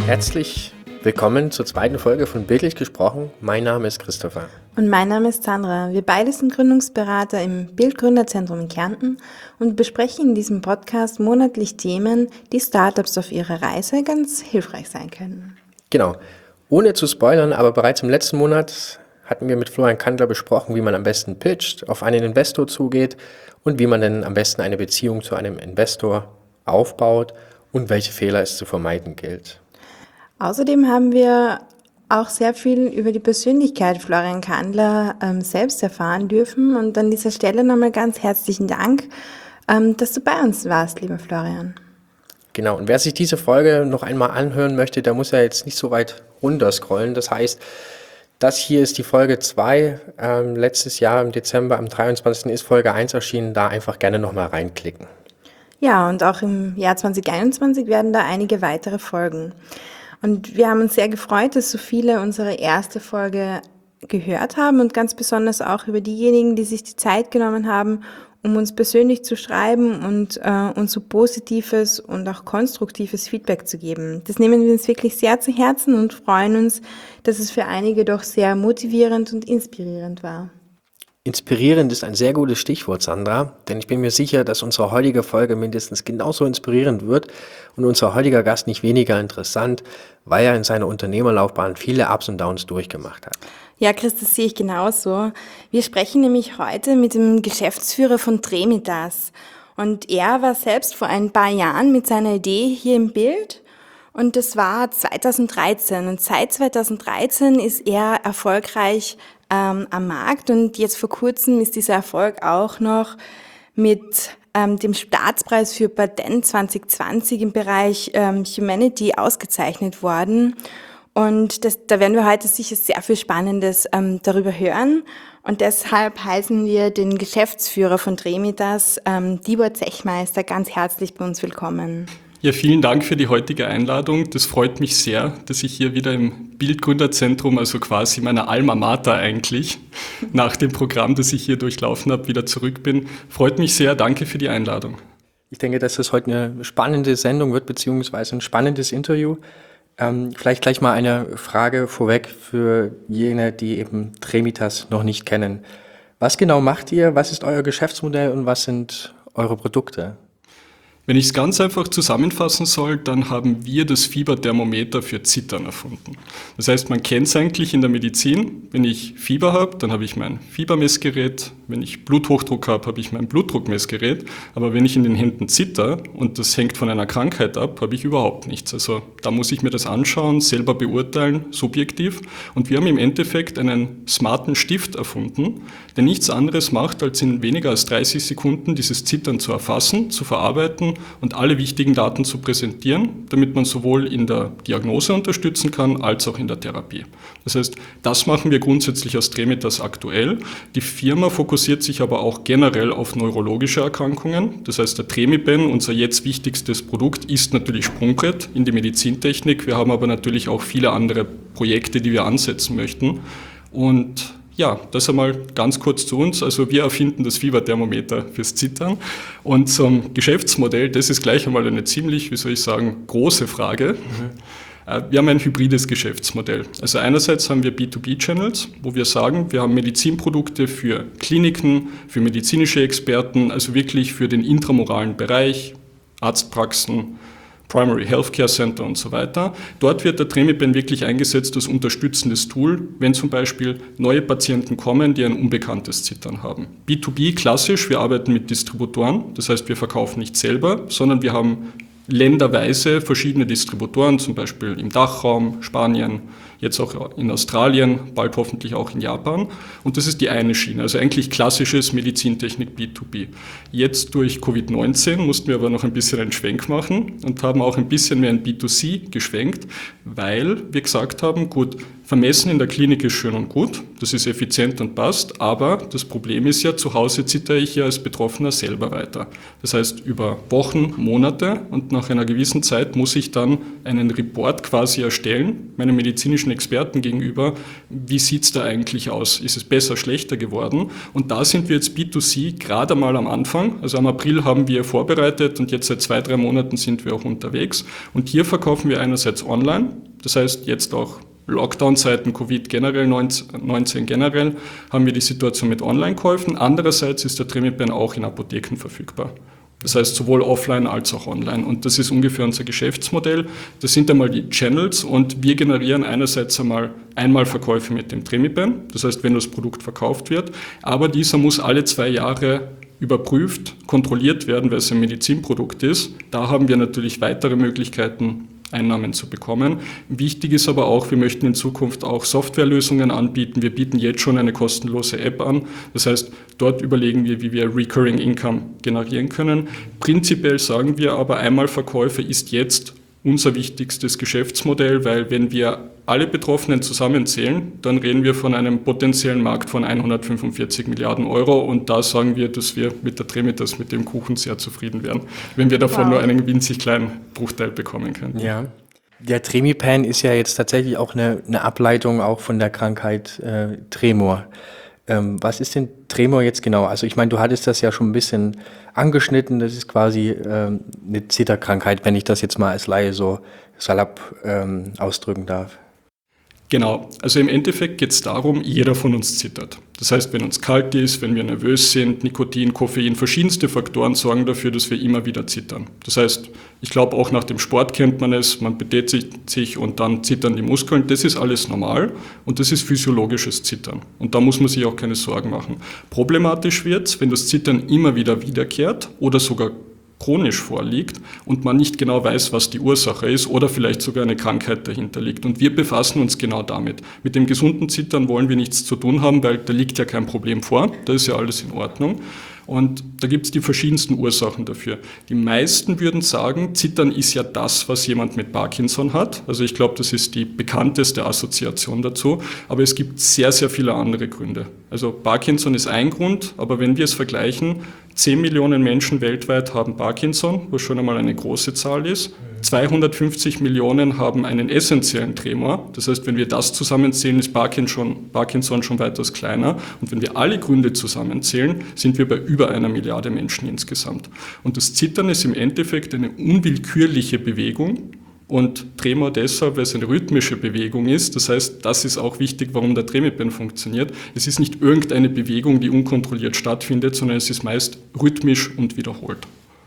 Herzlich willkommen zur zweiten Folge von Bildlich gesprochen. Mein Name ist Christopher. Und mein Name ist Sandra. Wir beide sind Gründungsberater im Bildgründerzentrum in Kärnten und besprechen in diesem Podcast monatlich Themen, die Startups auf ihrer Reise ganz hilfreich sein können. Genau. Ohne zu spoilern, aber bereits im letzten Monat hatten wir mit Florian Kandler besprochen, wie man am besten pitcht, auf einen Investor zugeht und wie man denn am besten eine Beziehung zu einem Investor aufbaut und welche Fehler es zu vermeiden gilt. Außerdem haben wir auch sehr viel über die Persönlichkeit Florian Kandler selbst erfahren dürfen. Und an dieser Stelle nochmal ganz herzlichen Dank, dass du bei uns warst, lieber Florian. Genau, und wer sich diese Folge noch einmal anhören möchte, der muss ja jetzt nicht so weit runterscrollen. Das heißt, das hier ist die Folge 2. Letztes Jahr im Dezember, am 23. ist Folge 1 erschienen. Da einfach gerne nochmal reinklicken. Ja, und auch im Jahr 2021 werden da einige weitere folgen. Und wir haben uns sehr gefreut, dass so viele unsere erste Folge gehört haben und ganz besonders auch über diejenigen, die sich die Zeit genommen haben, um uns persönlich zu schreiben und uns so positives und auch konstruktives Feedback zu geben. Das nehmen wir uns wirklich sehr zu Herzen und freuen uns, dass es für einige doch sehr motivierend und inspirierend war. Inspirierend ist ein sehr gutes Stichwort, Sandra, denn ich bin mir sicher, dass unsere heutige Folge mindestens genauso inspirierend wird und unser heutiger Gast nicht weniger interessant, weil er in seiner Unternehmerlaufbahn viele Ups und Downs durchgemacht hat. Ja, Chris, das sehe ich genauso. Wir sprechen nämlich heute mit dem Geschäftsführer von Tremitas und er war selbst vor ein paar Jahren mit seiner Idee hier im Bild. Und das war 2013 und seit 2013 ist er erfolgreich am Markt und jetzt vor kurzem ist dieser Erfolg auch noch mit dem Staatspreis für Patent 2020 im Bereich Humanity ausgezeichnet worden. Und da werden wir heute sicher sehr viel Spannendes darüber hören. Und deshalb heißen wir den Geschäftsführer von Tremitas, Tibor Zechmeister, ganz herzlich bei uns willkommen. Ja, vielen Dank für die heutige Einladung. Das freut mich sehr, dass ich hier wieder im Bildgründerzentrum, also quasi meiner Alma Mater eigentlich, nach dem Programm, das ich hier durchlaufen habe, wieder zurück bin. Freut mich sehr. Danke für die Einladung. Ich denke, dass das heute eine spannende Sendung wird, beziehungsweise ein spannendes Interview. Vielleicht gleich mal eine Frage vorweg für jene, die eben Tremitas noch nicht kennen. Was genau macht ihr? Was ist euer Geschäftsmodell und was sind eure Produkte? Wenn ich es ganz einfach zusammenfassen soll, dann haben wir das Fieberthermometer für Zittern erfunden. Das heißt, man kennt es eigentlich in der Medizin. Wenn ich Fieber habe, dann habe ich mein Fiebermessgerät. Wenn ich Bluthochdruck habe, habe ich mein Blutdruckmessgerät. Aber wenn ich in den Händen zitter und das hängt von einer Krankheit ab, habe ich überhaupt nichts. Also da muss ich mir das anschauen, selber beurteilen, subjektiv. Und wir haben im Endeffekt einen smarten Stift erfunden, der nichts anderes macht, als in weniger als 30 Sekunden dieses Zittern zu erfassen, zu verarbeiten und alle wichtigen Daten zu präsentieren, damit man sowohl in der Diagnose unterstützen kann, als auch in der Therapie. Das heißt, das machen wir grundsätzlich als Tremitas aktuell. Die Firma fokussiert sich aber auch generell auf neurologische Erkrankungen. Das heißt, der Tremipen, unser jetzt wichtigstes Produkt, ist natürlich Sprungbrett in die Medizintechnik. Wir haben aber natürlich auch viele andere Projekte, die wir ansetzen möchten. Und ja, das einmal ganz kurz zu uns. Also wir erfinden das Fieberthermometer fürs Zittern. Und zum Geschäftsmodell, das ist gleich einmal eine ziemlich, große Frage. Wir haben ein hybrides Geschäftsmodell. Also einerseits haben wir B2B-Channels, wo wir sagen, wir haben Medizinprodukte für Kliniken, für medizinische Experten, also wirklich für den intramuralen Bereich, Arztpraxen, Primary Healthcare Center und so weiter. Dort wird der Tremipen wirklich eingesetzt als unterstützendes Tool, wenn zum Beispiel neue Patienten kommen, die ein unbekanntes Zittern haben. B2B klassisch, wir arbeiten mit Distributoren, das heißt, wir verkaufen nicht selber, sondern wir haben länderweise verschiedene Distributoren, zum Beispiel im Dachraum, Spanien, jetzt auch in Australien, bald hoffentlich auch in Japan. Und das ist die eine Schiene, also eigentlich klassisches Medizintechnik B2B. Jetzt durch Covid-19 mussten wir aber noch ein bisschen einen Schwenk machen und haben auch ein bisschen mehr in B2C geschwenkt, weil wir gesagt haben, gut, vermessen in der Klinik ist schön und gut, das ist effizient und passt, aber das Problem ist ja, zu Hause zittere ich ja als Betroffener selber weiter. Das heißt, über Wochen, Monate und nach einer gewissen Zeit muss ich dann einen Report quasi erstellen, meinem medizinischen Experten gegenüber, wie sieht es da eigentlich aus? Ist es besser, schlechter geworden? Und da sind wir jetzt B2C gerade mal am Anfang. Also am April haben wir vorbereitet und jetzt seit 2-3 Monaten sind wir auch unterwegs. Und hier verkaufen wir einerseits online, das heißt jetzt auch Lockdown-Zeiten, Covid generell, 19 generell, haben wir die Situation mit Online-Käufen. Andererseits ist der Tremipen auch in Apotheken verfügbar. Das heißt sowohl offline als auch online. Und das ist ungefähr unser Geschäftsmodell. Das sind einmal die Channels und wir generieren einerseits einmal Verkäufe mit dem Tremipen, das heißt, wenn das Produkt verkauft wird, aber dieser muss alle 2 Jahre überprüft, kontrolliert werden, weil es ein Medizinprodukt ist. Da haben wir natürlich weitere Möglichkeiten, Einnahmen zu bekommen. Wichtig ist aber auch, wir möchten in Zukunft auch Softwarelösungen anbieten. Wir bieten jetzt schon eine kostenlose App an. Das heißt, dort überlegen wir, wie wir Recurring Income generieren können. Prinzipiell sagen wir aber, Einmalverkäufe ist jetzt unser wichtigstes Geschäftsmodell, weil wenn wir alle Betroffenen zusammenzählen, dann reden wir von einem potenziellen Markt von 145 Milliarden Euro und da sagen wir, dass wir mit der Tremitas, mit dem Kuchen sehr zufrieden wären, wenn wir davon nur einen winzig kleinen Bruchteil bekommen könnten. Ja. Der Tremipen ist ja jetzt tatsächlich auch eine Ableitung auch von der Krankheit Tremor. Was ist denn Tremor jetzt genau? Also ich meine, du hattest das ja schon ein bisschen angeschnitten, das ist quasi eine Zitterkrankheit, wenn ich das jetzt mal als Laie so salopp ausdrücken darf. Genau, also im Endeffekt geht es darum, jeder von uns zittert. Das heißt, wenn uns kalt ist, wenn wir nervös sind, Nikotin, Koffein, verschiedenste Faktoren sorgen dafür, dass wir immer wieder zittern. Das heißt, ich glaube auch nach dem Sport kennt man es, man betätigt sich und dann zittern die Muskeln. Das ist alles normal und das ist physiologisches Zittern. Und da muss man sich auch keine Sorgen machen. Problematisch wird es, wenn das Zittern immer wieder wiederkehrt oder sogar chronisch vorliegt und man nicht genau weiß, was die Ursache ist oder vielleicht sogar eine Krankheit dahinter liegt. Und wir befassen uns genau damit. Mit dem gesunden Zittern wollen wir nichts zu tun haben, weil da liegt ja kein Problem vor, da ist ja alles in Ordnung. Und da gibt es die verschiedensten Ursachen dafür. Die meisten würden sagen, Zittern ist ja das, was jemand mit Parkinson hat. Also ich glaube, das ist die bekannteste Assoziation dazu. Aber es gibt sehr, sehr viele andere Gründe. Also Parkinson ist ein Grund, aber wenn wir es vergleichen, 10 Millionen Menschen weltweit haben Parkinson, was schon einmal eine große Zahl ist. 250 Millionen haben einen essentiellen Tremor. Das heißt, wenn wir das zusammenzählen, ist Parkinson schon weitaus kleiner. Und wenn wir alle Gründe zusammenzählen, sind wir bei über 1 Milliarde Menschen insgesamt. Und das Zittern ist im Endeffekt eine unwillkürliche Bewegung. Und Tremor deshalb, weil es eine rhythmische Bewegung ist. Das heißt, das ist auch wichtig, warum der Tremipen funktioniert. Es ist nicht irgendeine Bewegung, die unkontrolliert stattfindet, sondern es ist meist rhythmisch und wiederholt.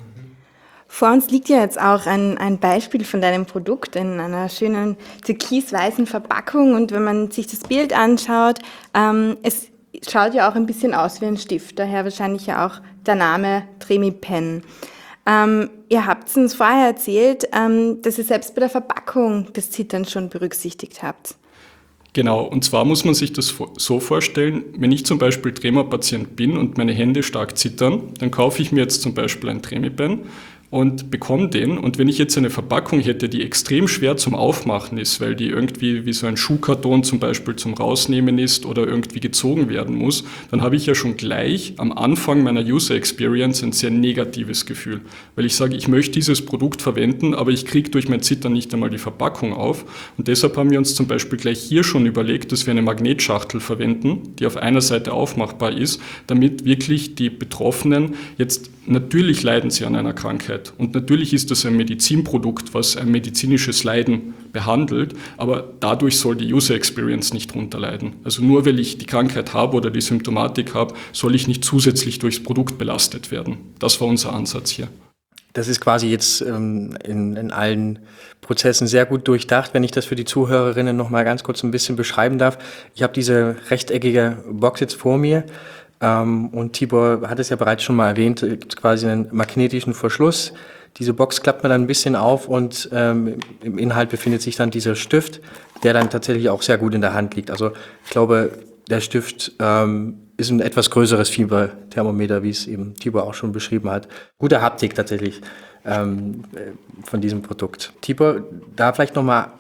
Vor uns liegt ja jetzt auch ein Beispiel von deinem Produkt in einer schönen türkisweißen Verpackung. Und wenn man sich das Bild anschaut, es schaut ja auch ein bisschen aus wie ein Stift. Daher wahrscheinlich ja auch der Name Tremipen. Ihr habt uns vorher erzählt, dass ihr selbst bei der Verpackung das Zittern schon berücksichtigt habt. Genau, und zwar muss man sich das so vorstellen, wenn ich zum Beispiel Tremor-Patient bin und meine Hände stark zittern, dann kaufe ich mir jetzt zum Beispiel ein Tremipen und bekomme den. Und wenn ich jetzt eine Verpackung hätte, die extrem schwer zum Aufmachen ist, weil die irgendwie wie so ein Schuhkarton zum Beispiel zum Rausnehmen ist oder irgendwie gezogen werden muss, dann habe ich ja schon gleich am Anfang meiner User Experience ein sehr negatives Gefühl. Weil ich sage, ich möchte dieses Produkt verwenden, aber ich kriege durch mein Zittern nicht einmal die Verpackung auf. Und deshalb haben wir uns zum Beispiel gleich hier schon überlegt, dass wir eine Magnetschachtel verwenden, die auf einer Seite aufmachbar ist, damit wirklich die Betroffenen jetzt, natürlich leiden sie an einer Krankheit. Und natürlich ist das ein Medizinprodukt, was ein medizinisches Leiden behandelt, aber dadurch soll die User Experience nicht drunter leiden. Also nur weil ich die Krankheit habe oder die Symptomatik habe, soll ich nicht zusätzlich durchs Produkt belastet werden. Das war unser Ansatz hier. Das ist quasi jetzt in allen Prozessen sehr gut durchdacht. Wenn ich das für die Zuhörerinnen noch mal ganz kurz ein bisschen beschreiben darf. Ich habe diese rechteckige Box jetzt vor mir. Und Tibor hat es ja bereits schon mal erwähnt, es gibt quasi einen magnetischen Verschluss. Diese Box klappt man dann ein bisschen auf und im Inhalt befindet sich dann dieser Stift, der dann tatsächlich auch sehr gut in der Hand liegt. Also ich glaube, der Stift ist ein etwas größeres Fieberthermometer, wie es eben Tibor auch schon beschrieben hat. Gute Haptik tatsächlich von diesem Produkt. Tibor, da vielleicht nochmal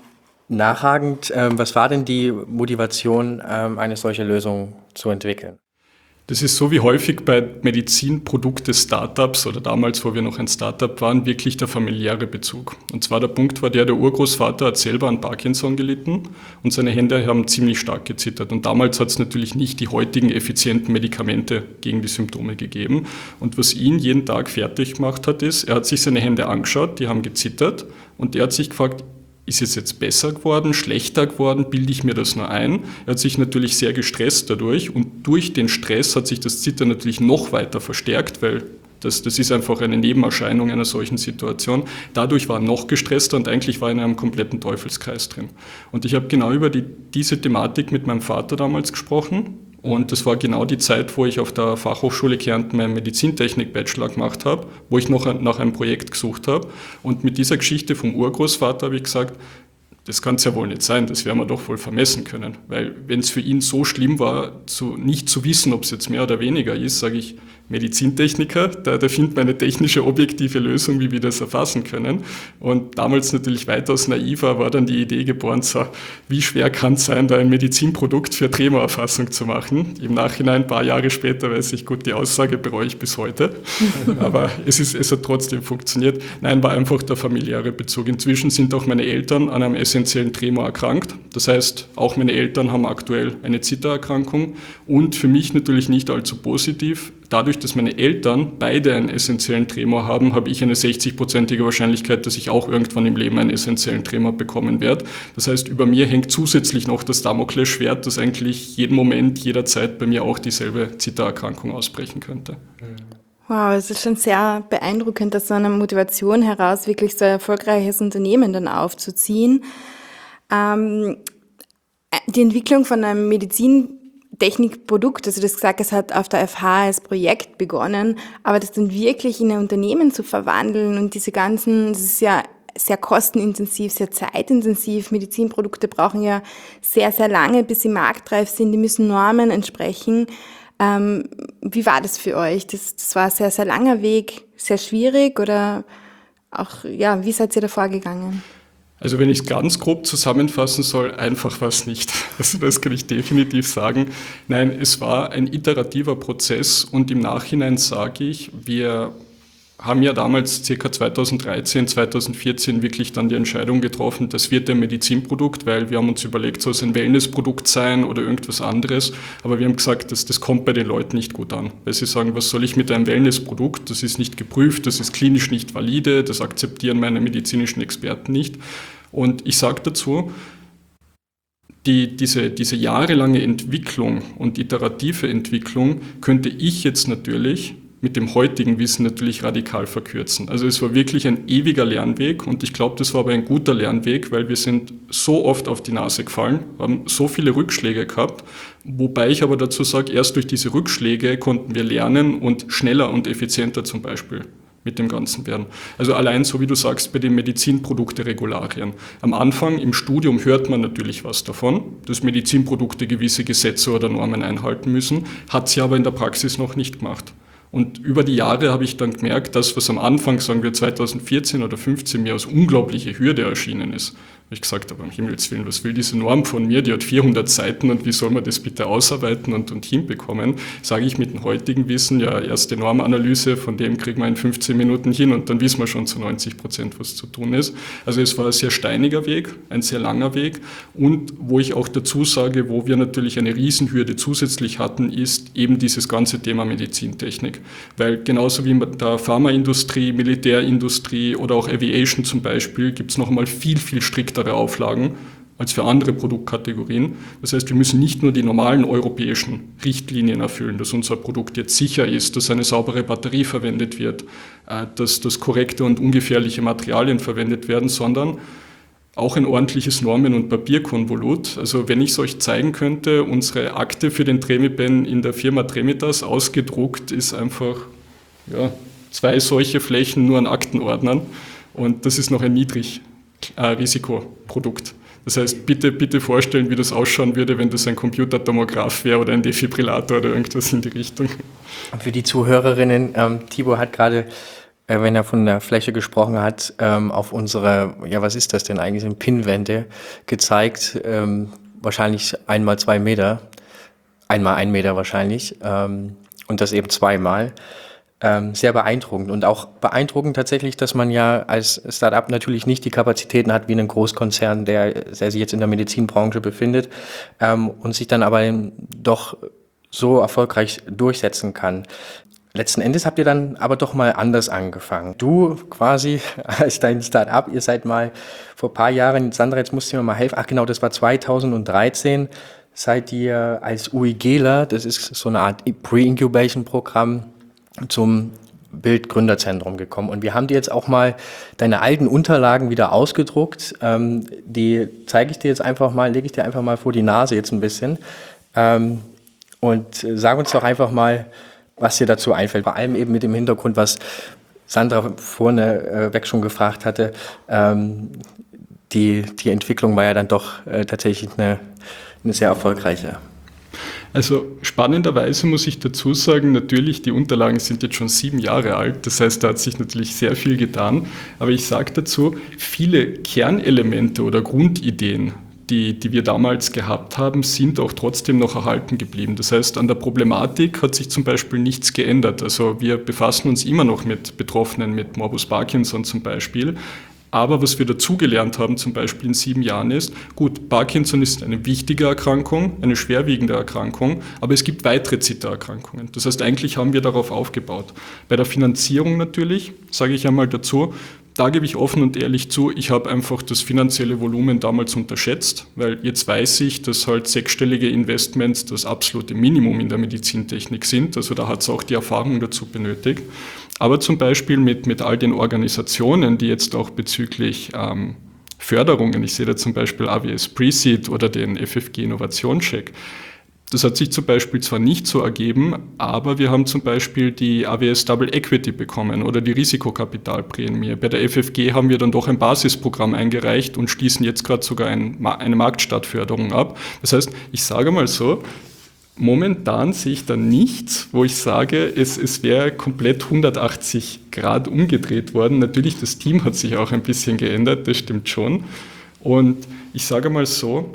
nachhakend, was war denn die Motivation, eine solche Lösung zu entwickeln? Das ist so wie häufig bei Medizinprodukte-Startups oder damals, wo wir noch ein Startup waren, wirklich der familiäre Bezug. Und zwar der Punkt war der Urgroßvater hat selber an Parkinson gelitten und seine Hände haben ziemlich stark gezittert. Und damals hat es natürlich nicht die heutigen effizienten Medikamente gegen die Symptome gegeben. Und was ihn jeden Tag fertig gemacht hat, ist, er hat sich seine Hände angeschaut, die haben gezittert und er hat sich gefragt, ist es jetzt besser geworden, schlechter geworden, bilde ich mir das nur ein? Er hat sich natürlich sehr gestresst dadurch und durch den Stress hat sich das Zittern natürlich noch weiter verstärkt, weil das ist einfach eine Nebenerscheinung einer solchen Situation. Dadurch war er noch gestresster und eigentlich war er in einem kompletten Teufelskreis drin. Und ich habe genau über diese Thematik mit meinem Vater damals gesprochen. Und das war genau die Zeit, wo ich auf der Fachhochschule Kärnten meinen Medizintechnik-Bachelor gemacht habe, wo ich noch nach einem Projekt gesucht habe. Und mit dieser Geschichte vom Urgroßvater habe ich gesagt, das kann es ja wohl nicht sein, das werden wir doch wohl vermessen können. Weil wenn es für ihn so schlimm war, nicht zu wissen, ob es jetzt mehr oder weniger ist, sage ich, Medizintechniker, da findet man eine technische, objektive Lösung, wie wir das erfassen können. Und damals natürlich weitaus naiver war dann die Idee geboren, so, wie schwer kann es sein, da ein Medizinprodukt für Tremorerfassung zu machen. Im Nachhinein, ein paar Jahre später, weiß ich, gut, die Aussage bereue ich bis heute. Aber es hat trotzdem funktioniert. Nein, war einfach der familiäre Bezug. Inzwischen sind auch meine Eltern an einem essentiellen Tremor erkrankt. Das heißt, auch meine Eltern haben aktuell eine Zittererkrankung. Und für mich natürlich nicht allzu positiv, dadurch, dass meine Eltern beide einen essentiellen Tremor haben, habe ich eine 60-prozentige Wahrscheinlichkeit, dass ich auch irgendwann im Leben einen essentiellen Tremor bekommen werde. Das heißt, über mir hängt zusätzlich noch das Damoklesschwert, dass eigentlich jeden Moment, jederzeit bei mir auch dieselbe Zittererkrankung ausbrechen könnte. Wow, es ist schon sehr beeindruckend, aus so einer Motivation heraus wirklich so ein erfolgreiches Unternehmen dann aufzuziehen. Die Entwicklung von einem Medizintechnikprodukt, also das gesagt, es hat auf der FH als Projekt begonnen, aber das dann wirklich in ein Unternehmen zu verwandeln und das ist ja sehr kostenintensiv, sehr zeitintensiv. Medizinprodukte brauchen ja sehr, sehr lange, bis sie marktreif sind, die müssen Normen entsprechen. Wie war das für euch? Das war ein sehr, sehr langer Weg, sehr schwierig oder auch, ja, wie seid ihr da vorgegangen? Also wenn ich es ganz grob zusammenfassen soll, einfach war es nicht. Also das kann ich definitiv sagen. Nein, es war ein iterativer Prozess und im Nachhinein sage ich, wir haben ja damals ca. 2013, 2014 wirklich dann die Entscheidung getroffen, das wird ein Medizinprodukt, weil wir haben uns überlegt, soll es ein Wellnessprodukt sein oder irgendwas anderes, aber wir haben gesagt, das kommt bei den Leuten nicht gut an, weil sie sagen, was soll ich mit einem Wellnessprodukt, das ist nicht geprüft, das ist klinisch nicht valide, das akzeptieren meine medizinischen Experten nicht. Und ich sage dazu, diese jahrelange Entwicklung und iterative Entwicklung könnte ich jetzt natürlich mit dem heutigen Wissen natürlich radikal verkürzen. Also es war wirklich ein ewiger Lernweg und ich glaube, das war aber ein guter Lernweg, weil wir sind so oft auf die Nase gefallen, haben so viele Rückschläge gehabt, wobei ich aber dazu sage, erst durch diese Rückschläge konnten wir lernen und schneller und effizienter zum Beispiel mit dem Ganzen werden. Also allein so wie du sagst, bei den Medizinprodukte-Regularien. Am Anfang im Studium hört man natürlich was davon, dass Medizinprodukte gewisse Gesetze oder Normen einhalten müssen, hat sie aber in der Praxis noch nicht gemacht. Und über die Jahre habe ich dann gemerkt, dass was am Anfang, sagen wir 2014 oder 2015, mir als unglaubliche Hürde erschienen ist. Habe ich gesagt, aber um Himmels Willen, was will diese Norm von mir? Die hat 400 Seiten und wie soll man das bitte ausarbeiten und hinbekommen? Sage ich mit dem heutigen Wissen, ja, erste Normanalyse, von dem kriegen wir in 15 Minuten hin und dann wissen wir schon zu 90%, was zu tun ist. Also es war ein sehr steiniger Weg, ein sehr langer Weg und wo ich auch dazu sage, wo wir natürlich eine Riesenhürde zusätzlich hatten, ist eben dieses ganze Thema Medizintechnik. Weil genauso wie in der Pharmaindustrie, Militärindustrie oder auch Aviation zum Beispiel, gibt es noch einmal viel, viel striktere Auflagen als für andere Produktkategorien. Das heißt, wir müssen nicht nur die normalen europäischen Richtlinien erfüllen, dass unser Produkt jetzt sicher ist, dass eine saubere Batterie verwendet wird, dass korrekte und ungefährliche Materialien verwendet werden, sondern auch ein ordentliches Normen- und Papierkonvolut. Also wenn ich es euch zeigen könnte, unsere Akte für den Tremipen in der Firma Tremitas ausgedruckt ist einfach 2 solche Flächen nur an Aktenordnern und das ist noch ein Niedrigrisikoprodukt. Das heißt, bitte vorstellen, wie das ausschauen würde, wenn das ein Computertomograph wäre oder ein Defibrillator oder irgendwas in die Richtung. Für die Zuhörerinnen, Tibor hat gerade, wenn er von der Fläche gesprochen hat, auf unsere, was ist das denn eigentlich, Pinnwände gezeigt, wahrscheinlich 1 mal 2 Meter. einmal 1 Meter wahrscheinlich, und das eben zweimal. Sehr beeindruckend und auch beeindruckend tatsächlich, dass man ja als Start-up natürlich nicht die Kapazitäten hat wie ein Großkonzern, der sich jetzt in der Medizinbranche befindet, und sich dann aber doch so erfolgreich durchsetzen kann. Letzten Endes habt ihr dann aber doch mal anders angefangen. Du quasi als dein Start-up, ihr seid mal vor ein paar Jahren, Sandra, jetzt musst du mir mal helfen, ach genau, das war 2013, seid ihr als UIGler, das ist so eine Art Pre-Incubation-Programm, zum Bildgründerzentrum gekommen. Und wir haben dir jetzt auch mal deine alten Unterlagen wieder ausgedruckt. Die zeige ich dir jetzt einfach mal, lege ich dir einfach mal vor die Nase jetzt ein bisschen. Und sag uns doch einfach mal, was dir dazu einfällt. Vor allem eben mit dem Hintergrund, was Sandra vorne weg schon gefragt hatte. Die Entwicklung war ja dann doch tatsächlich eine sehr erfolgreiche. Also spannenderweise muss ich dazu sagen, natürlich, die Unterlagen sind jetzt schon 7 Jahre alt, das heißt, da hat sich natürlich sehr viel getan, aber ich sage dazu, viele Kernelemente oder Grundideen, die wir damals gehabt haben, sind auch trotzdem noch erhalten geblieben. Das heißt, an der Problematik hat sich zum Beispiel nichts geändert. Also wir befassen uns immer noch mit Betroffenen mit Morbus Parkinson zum Beispiel. Aber was wir dazugelernt haben, zum Beispiel in 7 Jahren ist, gut, Parkinson ist eine wichtige Erkrankung, eine schwerwiegende Erkrankung, aber es gibt weitere Zittererkrankungen. Das heißt, eigentlich haben wir darauf aufgebaut. Bei der Finanzierung natürlich, sage ich einmal dazu, da gebe ich offen und ehrlich zu, ich habe einfach das finanzielle Volumen damals unterschätzt, weil jetzt weiß ich, dass halt 6-stellige Investments das absolute Minimum in der Medizintechnik sind. Also da hat es auch die Erfahrung dazu benötigt. Aber zum Beispiel mit all den Organisationen, die jetzt auch bezüglich Förderungen, ich sehe da zum Beispiel AWS Pre-Seed oder den FFG Innovationscheck, das hat sich zum Beispiel zwar nicht so ergeben, aber wir haben zum Beispiel die AWS Double Equity bekommen oder die Risikokapitalprämie. Bei der FFG haben wir dann doch ein Basisprogramm eingereicht und schließen jetzt gerade sogar eine Marktstartförderung ab. Das heißt, ich sage mal so, momentan sehe ich da nichts, wo ich sage, es wäre komplett 180 Grad umgedreht worden. Natürlich, das Team hat sich auch ein bisschen geändert, das stimmt schon. Und ich sage mal so,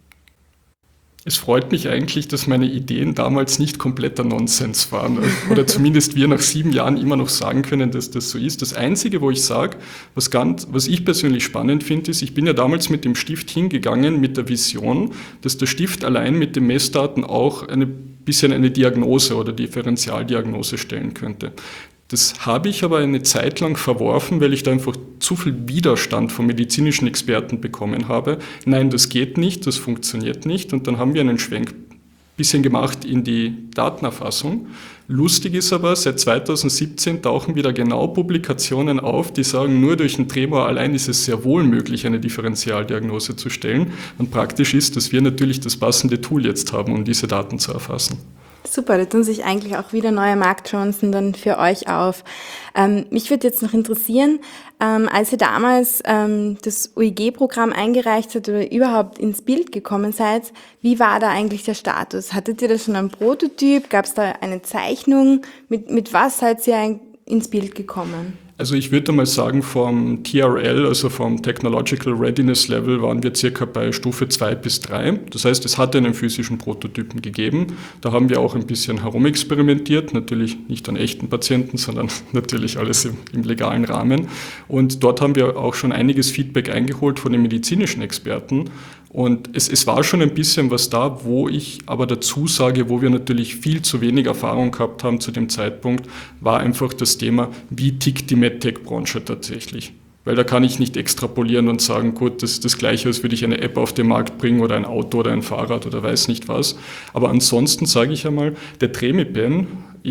es freut mich eigentlich, dass meine Ideen damals nicht kompletter Nonsens waren. Oder zumindest wir nach 7 Jahren immer noch sagen können, dass das so ist. Das Einzige, wo ich sage, was ich persönlich spannend finde, ist, ich bin ja damals mit dem Stift hingegangen mit der Vision, dass der Stift allein mit den Messdaten auch ein bisschen eine Diagnose oder Differentialdiagnose stellen könnte. Das habe ich aber eine Zeit lang verworfen, weil ich da einfach zu viel Widerstand von medizinischen Experten bekommen habe. Nein, das geht nicht, das funktioniert nicht. Und dann haben wir einen Schwenk bisschen gemacht in die Datenerfassung. Lustig ist aber, seit 2017 tauchen wieder genau Publikationen auf, die sagen, nur durch einen Tremor allein ist es sehr wohl möglich, eine Differentialdiagnose zu stellen. Und praktisch ist, dass wir natürlich das passende Tool jetzt haben, um diese Daten zu erfassen. Super, da tun sich eigentlich auch wieder neue Marktchancen dann für euch auf. Mich würde jetzt noch interessieren, als ihr damals das UIG-Programm eingereicht habt oder überhaupt ins Bild gekommen seid, wie war da eigentlich der Status? Hattet ihr da schon einen Prototyp? Gab es da eine Zeichnung? Mit was seid ihr ins Bild gekommen? Also ich würde mal sagen, vom TRL, also vom Technological Readiness Level, waren wir circa bei Stufe 2 bis 3. Das heißt, es hatte einen physischen Prototypen gegeben. Da haben wir auch ein bisschen herumexperimentiert, natürlich nicht an echten Patienten, sondern natürlich alles im legalen Rahmen. Und dort haben wir auch schon einiges Feedback eingeholt von den medizinischen Experten. Und es war schon ein bisschen was da, wo ich aber dazu sage, wo wir natürlich viel zu wenig Erfahrung gehabt haben zu dem Zeitpunkt, war einfach das Thema, wie tickt die MedTech-Branche tatsächlich. Weil da kann ich nicht extrapolieren und sagen, gut, das ist das Gleiche, als würde ich eine App auf den Markt bringen oder ein Auto oder ein Fahrrad oder weiß nicht was. Aber ansonsten sage ich einmal, der Tremipen,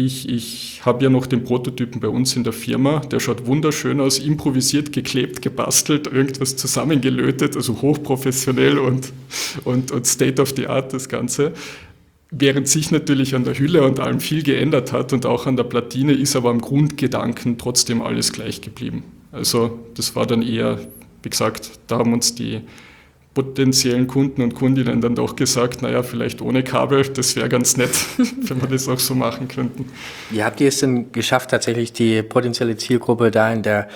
ich habe ja noch den Prototypen bei uns in der Firma, der schaut wunderschön aus, improvisiert, geklebt, gebastelt, irgendwas zusammengelötet, also hochprofessionell und State of the Art das Ganze. Während sich natürlich an der Hülle und allem viel geändert hat und auch an der Platine, ist aber am Grundgedanken trotzdem alles gleich geblieben. Also das war dann eher, wie gesagt, da haben uns die potenziellen Kunden und Kundinnen dann doch gesagt, naja, vielleicht ohne Kabel, das wäre ganz nett, wenn wir das auch so machen könnten. Wie habt ihr es denn geschafft, tatsächlich die potenzielle Zielgruppe da in der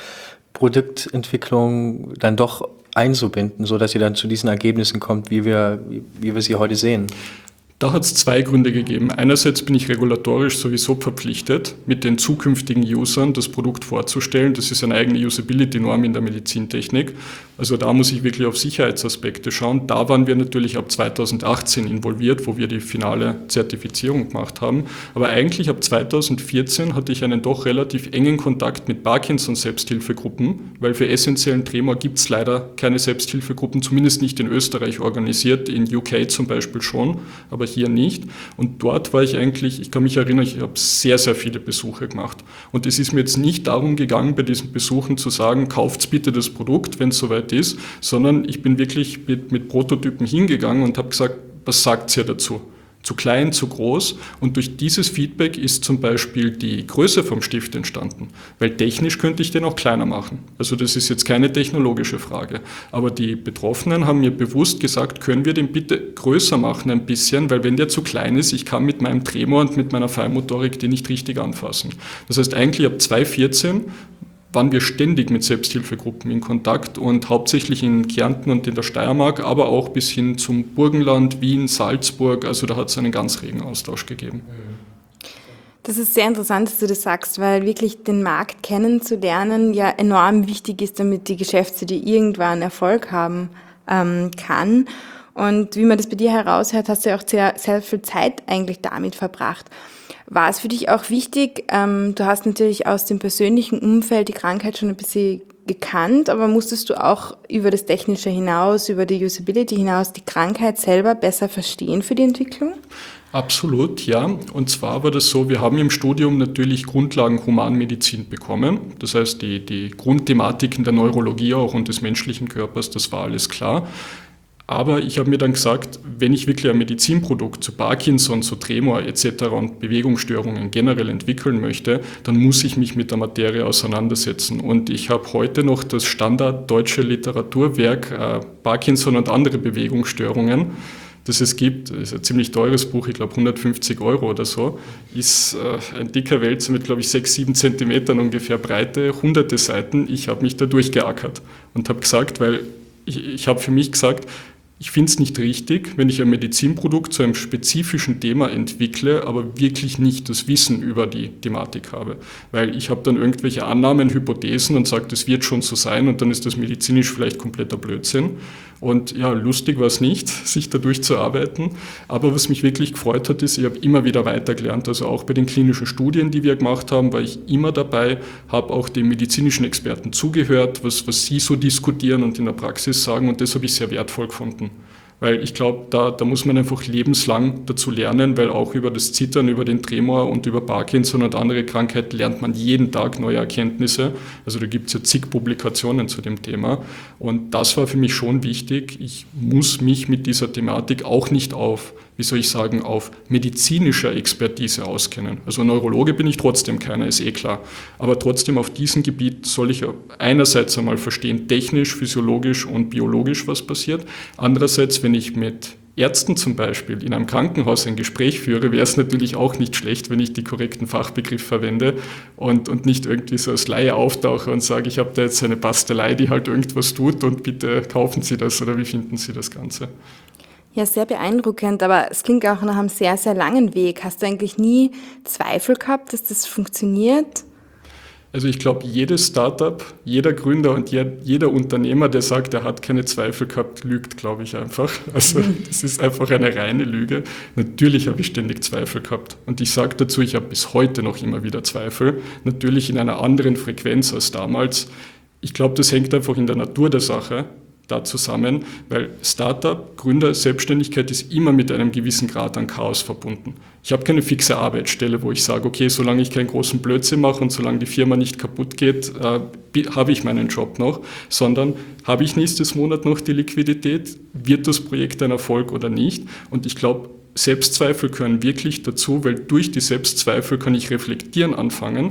Produktentwicklung dann doch einzubinden, sodass ihr dann zu diesen Ergebnissen kommt, wie wir sie heute sehen? Da hat es zwei Gründe gegeben. Einerseits bin ich regulatorisch sowieso verpflichtet, mit den zukünftigen Usern das Produkt vorzustellen. Das ist eine eigene Usability-Norm in der Medizintechnik. Also da muss ich wirklich auf Sicherheitsaspekte schauen. Da waren wir natürlich ab 2018 involviert, wo wir die finale Zertifizierung gemacht haben. Aber eigentlich ab 2014 hatte ich einen doch relativ engen Kontakt mit Parkinson-Selbsthilfegruppen, weil für essentiellen Tremor gibt es leider keine Selbsthilfegruppen, zumindest nicht in Österreich organisiert, in UK zum Beispiel schon, aber hier nicht. Und dort war ich eigentlich, ich kann mich erinnern, ich habe sehr, sehr viele Besuche gemacht. Und es ist mir jetzt nicht darum gegangen, bei diesen Besuchen zu sagen, kauft bitte das Produkt, wenn es soweit ist, sondern ich bin wirklich mit Prototypen hingegangen und habe gesagt, was sagt ihr dazu? Zu klein, zu groß, und durch dieses Feedback ist zum Beispiel die Größe vom Stift entstanden, weil technisch könnte ich den auch kleiner machen. Also das ist jetzt keine technologische Frage, aber die Betroffenen haben mir bewusst gesagt, können wir den bitte größer machen ein bisschen, weil wenn der zu klein ist, ich kann mit meinem Tremor und mit meiner Feinmotorik den nicht richtig anfassen. Das heißt, eigentlich ab 2014 waren wir ständig mit Selbsthilfegruppen in Kontakt und hauptsächlich in Kärnten und in der Steiermark, aber auch bis hin zum Burgenland, Wien, Salzburg. Also da hat es einen ganz regen Austausch gegeben. Das ist sehr interessant, dass du das sagst, weil wirklich den Markt kennenzulernen ja enorm wichtig ist, damit die Geschäftsidee irgendwann Erfolg haben kann. Und wie man das bei dir heraushört, hast du ja auch sehr, sehr viel Zeit eigentlich damit verbracht. War es für dich auch wichtig, du hast natürlich aus dem persönlichen Umfeld die Krankheit schon ein bisschen gekannt, aber musstest du auch über das Technische hinaus, über die Usability hinaus die Krankheit selber besser verstehen für die Entwicklung? Absolut, ja. Und zwar war das so, wir haben im Studium natürlich Grundlagen Humanmedizin bekommen. Das heißt, die Grundthematiken der Neurologie auch und des menschlichen Körpers, das war alles klar. Aber ich habe mir dann gesagt, wenn ich wirklich ein Medizinprodukt zu Parkinson, zu Tremor etc. und Bewegungsstörungen generell entwickeln möchte, dann muss ich mich mit der Materie auseinandersetzen. Und ich habe heute noch das Standard deutsche Literaturwerk Parkinson und andere Bewegungsstörungen, das es gibt. Das ist ein ziemlich teures Buch, ich glaube 150 € oder so, ist ein dicker Wälzer mit, glaube ich, 6-7 Zentimetern ungefähr Breite, hunderte Seiten. Ich habe mich da durchgeackert und habe gesagt, weil ich habe für mich gesagt, ich finde es nicht richtig, wenn ich ein Medizinprodukt zu einem spezifischen Thema entwickle, aber wirklich nicht das Wissen über die Thematik habe. Weil ich habe dann irgendwelche Annahmen, Hypothesen und sage, das wird schon so sein und dann ist das medizinisch vielleicht kompletter Blödsinn. Und ja, lustig war es nicht, sich da durchzuarbeiten. Aber was mich wirklich gefreut hat, ist, ich habe immer wieder weitergelernt. Also auch bei den klinischen Studien, die wir gemacht haben, war ich immer dabei, habe auch den medizinischen Experten zugehört, was sie so diskutieren und in der Praxis sagen. Und das habe ich sehr wertvoll gefunden. Weil ich glaube, da muss man einfach lebenslang dazu lernen, weil auch über das Zittern, über den Tremor und über Parkinson und andere Krankheiten lernt man jeden Tag neue Erkenntnisse. Also da gibt es ja zig Publikationen zu dem Thema. Und das war für mich schon wichtig. Ich muss mich mit dieser Thematik auch nicht auf medizinischer Expertise auskennen. Also Neurologe bin ich trotzdem keiner, ist klar. Aber trotzdem auf diesem Gebiet soll ich einerseits einmal verstehen, technisch, physiologisch und biologisch, was passiert. Andererseits, wenn ich mit Ärzten zum Beispiel in einem Krankenhaus ein Gespräch führe, wäre es natürlich auch nicht schlecht, wenn ich die korrekten Fachbegriffe verwende und nicht irgendwie so als Laie auftauche und sage, ich habe da jetzt eine Bastelei, die halt irgendwas tut und bitte kaufen Sie das oder wie finden Sie das Ganze? Ja, sehr beeindruckend, aber es klingt auch nach einem sehr, sehr langen Weg. Hast du eigentlich nie Zweifel gehabt, dass das funktioniert? Also ich glaube, jedes Startup, jeder Gründer und jeder Unternehmer, der sagt, er hat keine Zweifel gehabt, lügt, glaube ich einfach. Also das ist einfach eine reine Lüge. Natürlich habe ich ständig Zweifel gehabt. Und ich sage dazu, ich habe bis heute noch immer wieder Zweifel. Natürlich in einer anderen Frequenz als damals. Ich glaube, das hängt einfach in der Natur der Sache da zusammen, weil Startup, Gründer, Selbstständigkeit ist immer mit einem gewissen Grad an Chaos verbunden. Ich habe keine fixe Arbeitsstelle, wo ich sage, okay, solange ich keinen großen Blödsinn mache und solange die Firma nicht kaputt geht, habe ich meinen Job noch, sondern habe ich nächstes Monat noch die Liquidität, wird das Projekt ein Erfolg oder nicht? Und ich glaube, Selbstzweifel gehören wirklich dazu, weil durch die Selbstzweifel kann ich reflektieren anfangen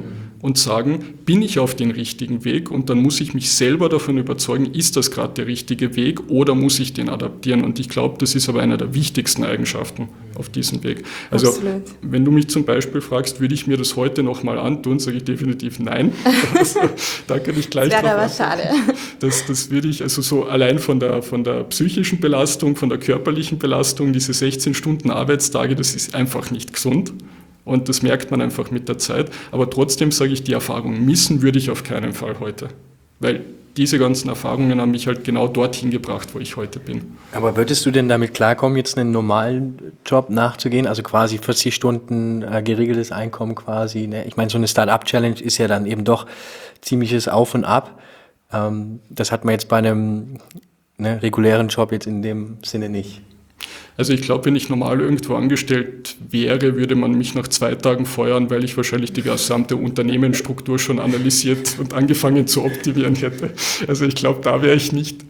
und sagen, bin ich auf den richtigen Weg? Und dann muss ich mich selber davon überzeugen, ist das gerade der richtige Weg oder muss ich den adaptieren? Und ich glaube, das ist aber eine der wichtigsten Eigenschaften auf diesem Weg. Also Absolut. wenn du mich zum Beispiel fragst, würde ich mir das heute nochmal antun, sage ich definitiv nein. Also, da kann ich gleich Das wäre aber drauf antworten. schade. Das würde ich also so allein von der psychischen Belastung, von der körperlichen Belastung, diese 16 Stunden Arbeitstage, das ist einfach nicht gesund. Und das merkt man einfach mit der Zeit. Aber trotzdem sage ich, die Erfahrung missen würde ich auf keinen Fall heute. Weil diese ganzen Erfahrungen haben mich halt genau dorthin gebracht, wo ich heute bin. Aber würdest du denn damit klarkommen, jetzt einen normalen Job nachzugehen, also quasi 40 Stunden geregeltes Einkommen quasi? Ne? Ich meine, so eine Start-up-Challenge ist ja dann eben doch ziemliches Auf und Ab. Das hat man jetzt bei einem regulären Job jetzt in dem Sinne nicht. Also ich glaube, wenn ich normal irgendwo angestellt wäre, würde man mich nach 2 Tagen feuern, weil ich wahrscheinlich die gesamte Unternehmensstruktur schon analysiert und angefangen zu optimieren hätte. Also ich glaube, da wäre ich nicht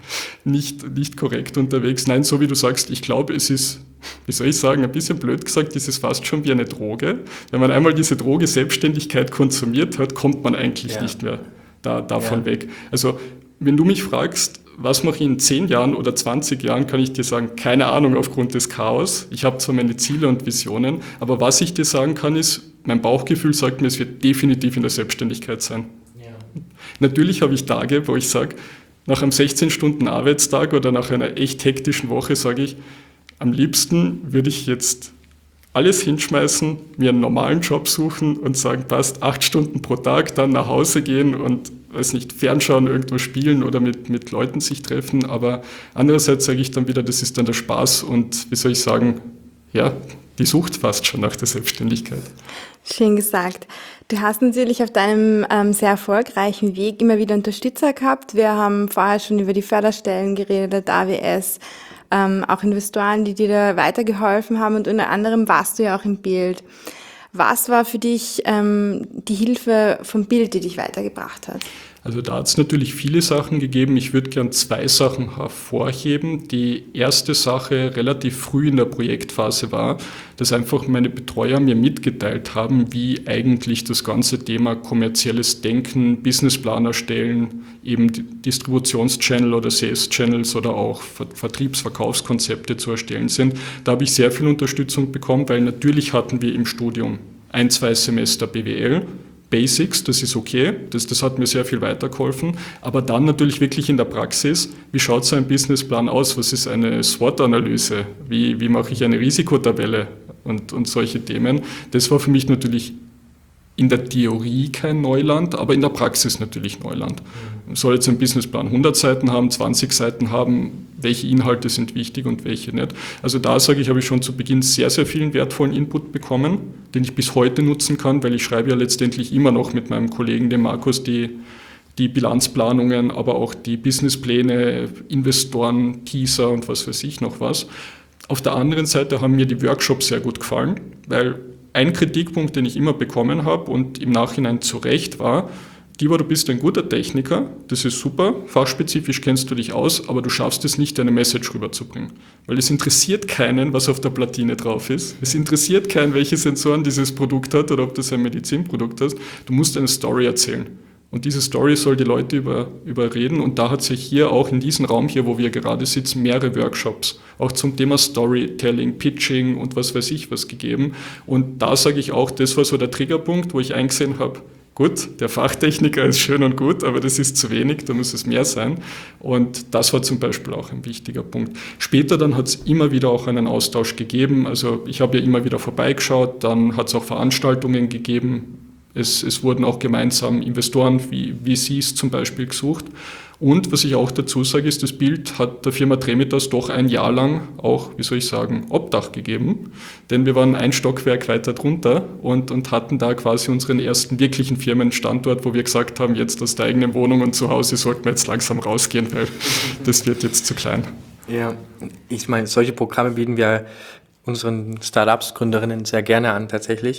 korrekt unterwegs. Nein, so wie du sagst, ich glaube, es ist, wie soll ich sagen, ein bisschen blöd gesagt, ist es fast schon wie eine Droge. Wenn man einmal diese Droge Selbstständigkeit konsumiert hat, kommt man eigentlich nicht mehr davon weg. Also wenn du mich fragst, was mache ich in 10 Jahren oder 20 Jahren, kann ich dir sagen, keine Ahnung aufgrund des Chaos. Ich habe zwar meine Ziele und Visionen, aber was ich dir sagen kann, ist, mein Bauchgefühl sagt mir, es wird definitiv in der Selbstständigkeit sein. Ja. Natürlich habe ich Tage, wo ich sage, nach einem 16-Stunden-Arbeitstag oder nach einer echt hektischen Woche sage ich, am liebsten würde ich jetzt alles hinschmeißen, mir einen normalen Job suchen und sagen, passt, 8 Stunden pro Tag, dann nach Hause gehen und weiß nicht, fernschauen, irgendwo spielen oder mit Leuten sich treffen. Aber andererseits sage ich dann wieder, das ist dann der Spaß und wie soll ich sagen, ja, die Sucht fast schon nach der Selbstständigkeit. Schön gesagt. Du hast natürlich auf deinem sehr erfolgreichen Weg immer wieder Unterstützer gehabt. Wir haben vorher schon über die Förderstellen geredet, AWS, auch Investoren, die dir da weitergeholfen haben und unter anderem warst du ja auch im Bild. Was war für dich die Hilfe vom Bild, die dich weitergebracht hat? Also da hat es natürlich viele Sachen gegeben. Ich würde gern 2 Sachen hervorheben. Die erste Sache relativ früh in der Projektphase war, dass einfach meine Betreuer mir mitgeteilt haben, wie eigentlich das ganze Thema kommerzielles Denken, Businessplan erstellen, eben Distributionschannel oder Sales-Channels oder auch Vertriebs-Verkaufskonzepte zu erstellen sind. Da habe ich sehr viel Unterstützung bekommen, weil natürlich hatten wir im Studium 1-2 Semester BWL, Basics, das ist okay, das hat mir sehr viel weitergeholfen, aber dann natürlich wirklich in der Praxis, wie schaut so ein Businessplan aus, was ist eine SWOT-Analyse, wie mache ich eine Risikotabelle und solche Themen, das war für mich natürlich in der Theorie kein Neuland, aber in der Praxis natürlich Neuland. Soll jetzt ein Businessplan 100 Seiten haben, 20 Seiten haben, welche Inhalte sind wichtig und welche nicht. Also da sage ich, habe ich schon zu Beginn sehr, sehr vielen wertvollen Input bekommen, den ich bis heute nutzen kann, weil ich schreibe ja letztendlich immer noch mit meinem Kollegen, dem Markus, die Bilanzplanungen, aber auch die Businesspläne, Investoren, Teaser und was weiß ich noch was. Auf der anderen Seite haben mir die Workshops sehr gut gefallen, weil ein Kritikpunkt, den ich immer bekommen habe und im Nachhinein zu Recht war, Tibor, du bist ein guter Techniker, das ist super, fachspezifisch kennst du dich aus, aber du schaffst es nicht, deine Message rüberzubringen. Weil es interessiert keinen, was auf der Platine drauf ist. Es interessiert keinen, welche Sensoren dieses Produkt hat oder ob das ein Medizinprodukt ist. Du musst eine Story erzählen. Und diese Story soll die Leute überreden. Und da hat sich hier auch in diesem Raum hier, wo wir gerade sitzen, mehrere Workshops auch zum Thema Storytelling, Pitching und was weiß ich was gegeben. Und da sage ich auch, das war so der Triggerpunkt, wo ich eingesehen habe, gut, der Fachtechniker ist schön und gut, aber das ist zu wenig, da muss es mehr sein. Und das war zum Beispiel auch ein wichtiger Punkt. Später dann hat es immer wieder auch einen Austausch gegeben. Also ich habe ja immer wieder vorbeigeschaut, dann hat es auch Veranstaltungen gegeben. Es wurden auch gemeinsam Investoren wie VCs zum Beispiel gesucht. Und was ich auch dazu sage, ist, das Bild hat der Firma Tremitas doch ein Jahr lang auch, wie soll ich sagen, Obdach gegeben. Denn wir waren ein Stockwerk weiter drunter und hatten da quasi unseren ersten wirklichen Firmenstandort, wo wir gesagt haben, jetzt aus der eigenen Wohnung und zu Hause sollten wir jetzt langsam rausgehen, weil das wird jetzt zu klein. Ja, ich meine, solche Programme bieten wir unseren Startups, Gründerinnen sehr gerne an tatsächlich.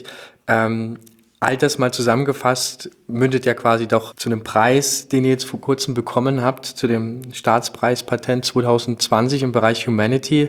All das mal zusammengefasst mündet ja quasi doch zu einem Preis, den ihr jetzt vor kurzem bekommen habt, zu dem Staatspreis Patent 2020 im Bereich Humanity.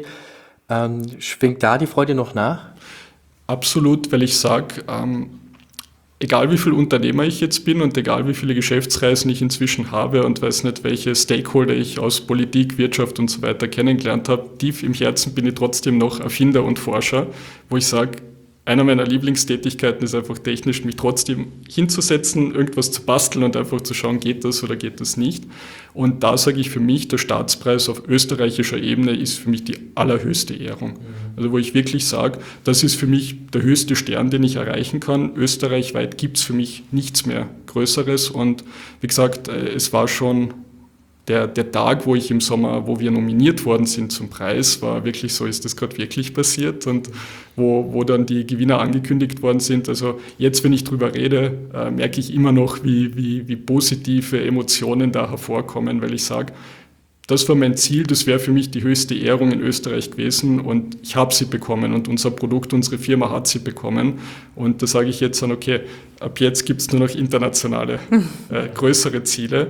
Schwingt da die Freude noch nach? Absolut, weil ich sage, egal wie viel Unternehmer ich jetzt bin und egal wie viele Geschäftsreisen ich inzwischen habe und weiß nicht, welche Stakeholder ich aus Politik, Wirtschaft und so weiter kennengelernt habe, tief im Herzen bin ich trotzdem noch Erfinder und Forscher, wo ich sage, einer meiner Lieblingstätigkeiten ist einfach technisch, mich trotzdem hinzusetzen, irgendwas zu basteln und einfach zu schauen, geht das oder geht das nicht. Und da sage ich für mich, der Staatspreis auf österreichischer Ebene ist für mich die allerhöchste Ehrung. Also wo ich wirklich sage, das ist für mich der höchste Stern, den ich erreichen kann. Österreichweit gibt es für mich nichts mehr Größeres. Und wie gesagt, es war schon der Tag, wo ich im Sommer, wo wir nominiert worden sind zum Preis, war wirklich so, ist das gerade wirklich passiert und wo dann die Gewinner angekündigt worden sind. Also jetzt, wenn ich drüber rede, merke ich immer noch, wie positive Emotionen da hervorkommen, weil ich sage, das war mein Ziel, das wäre für mich die höchste Ehrung in Österreich gewesen und ich habe sie bekommen und unser Produkt, unsere Firma hat sie bekommen und da sage ich jetzt dann, okay, ab jetzt gibt es nur noch internationale, größere Ziele.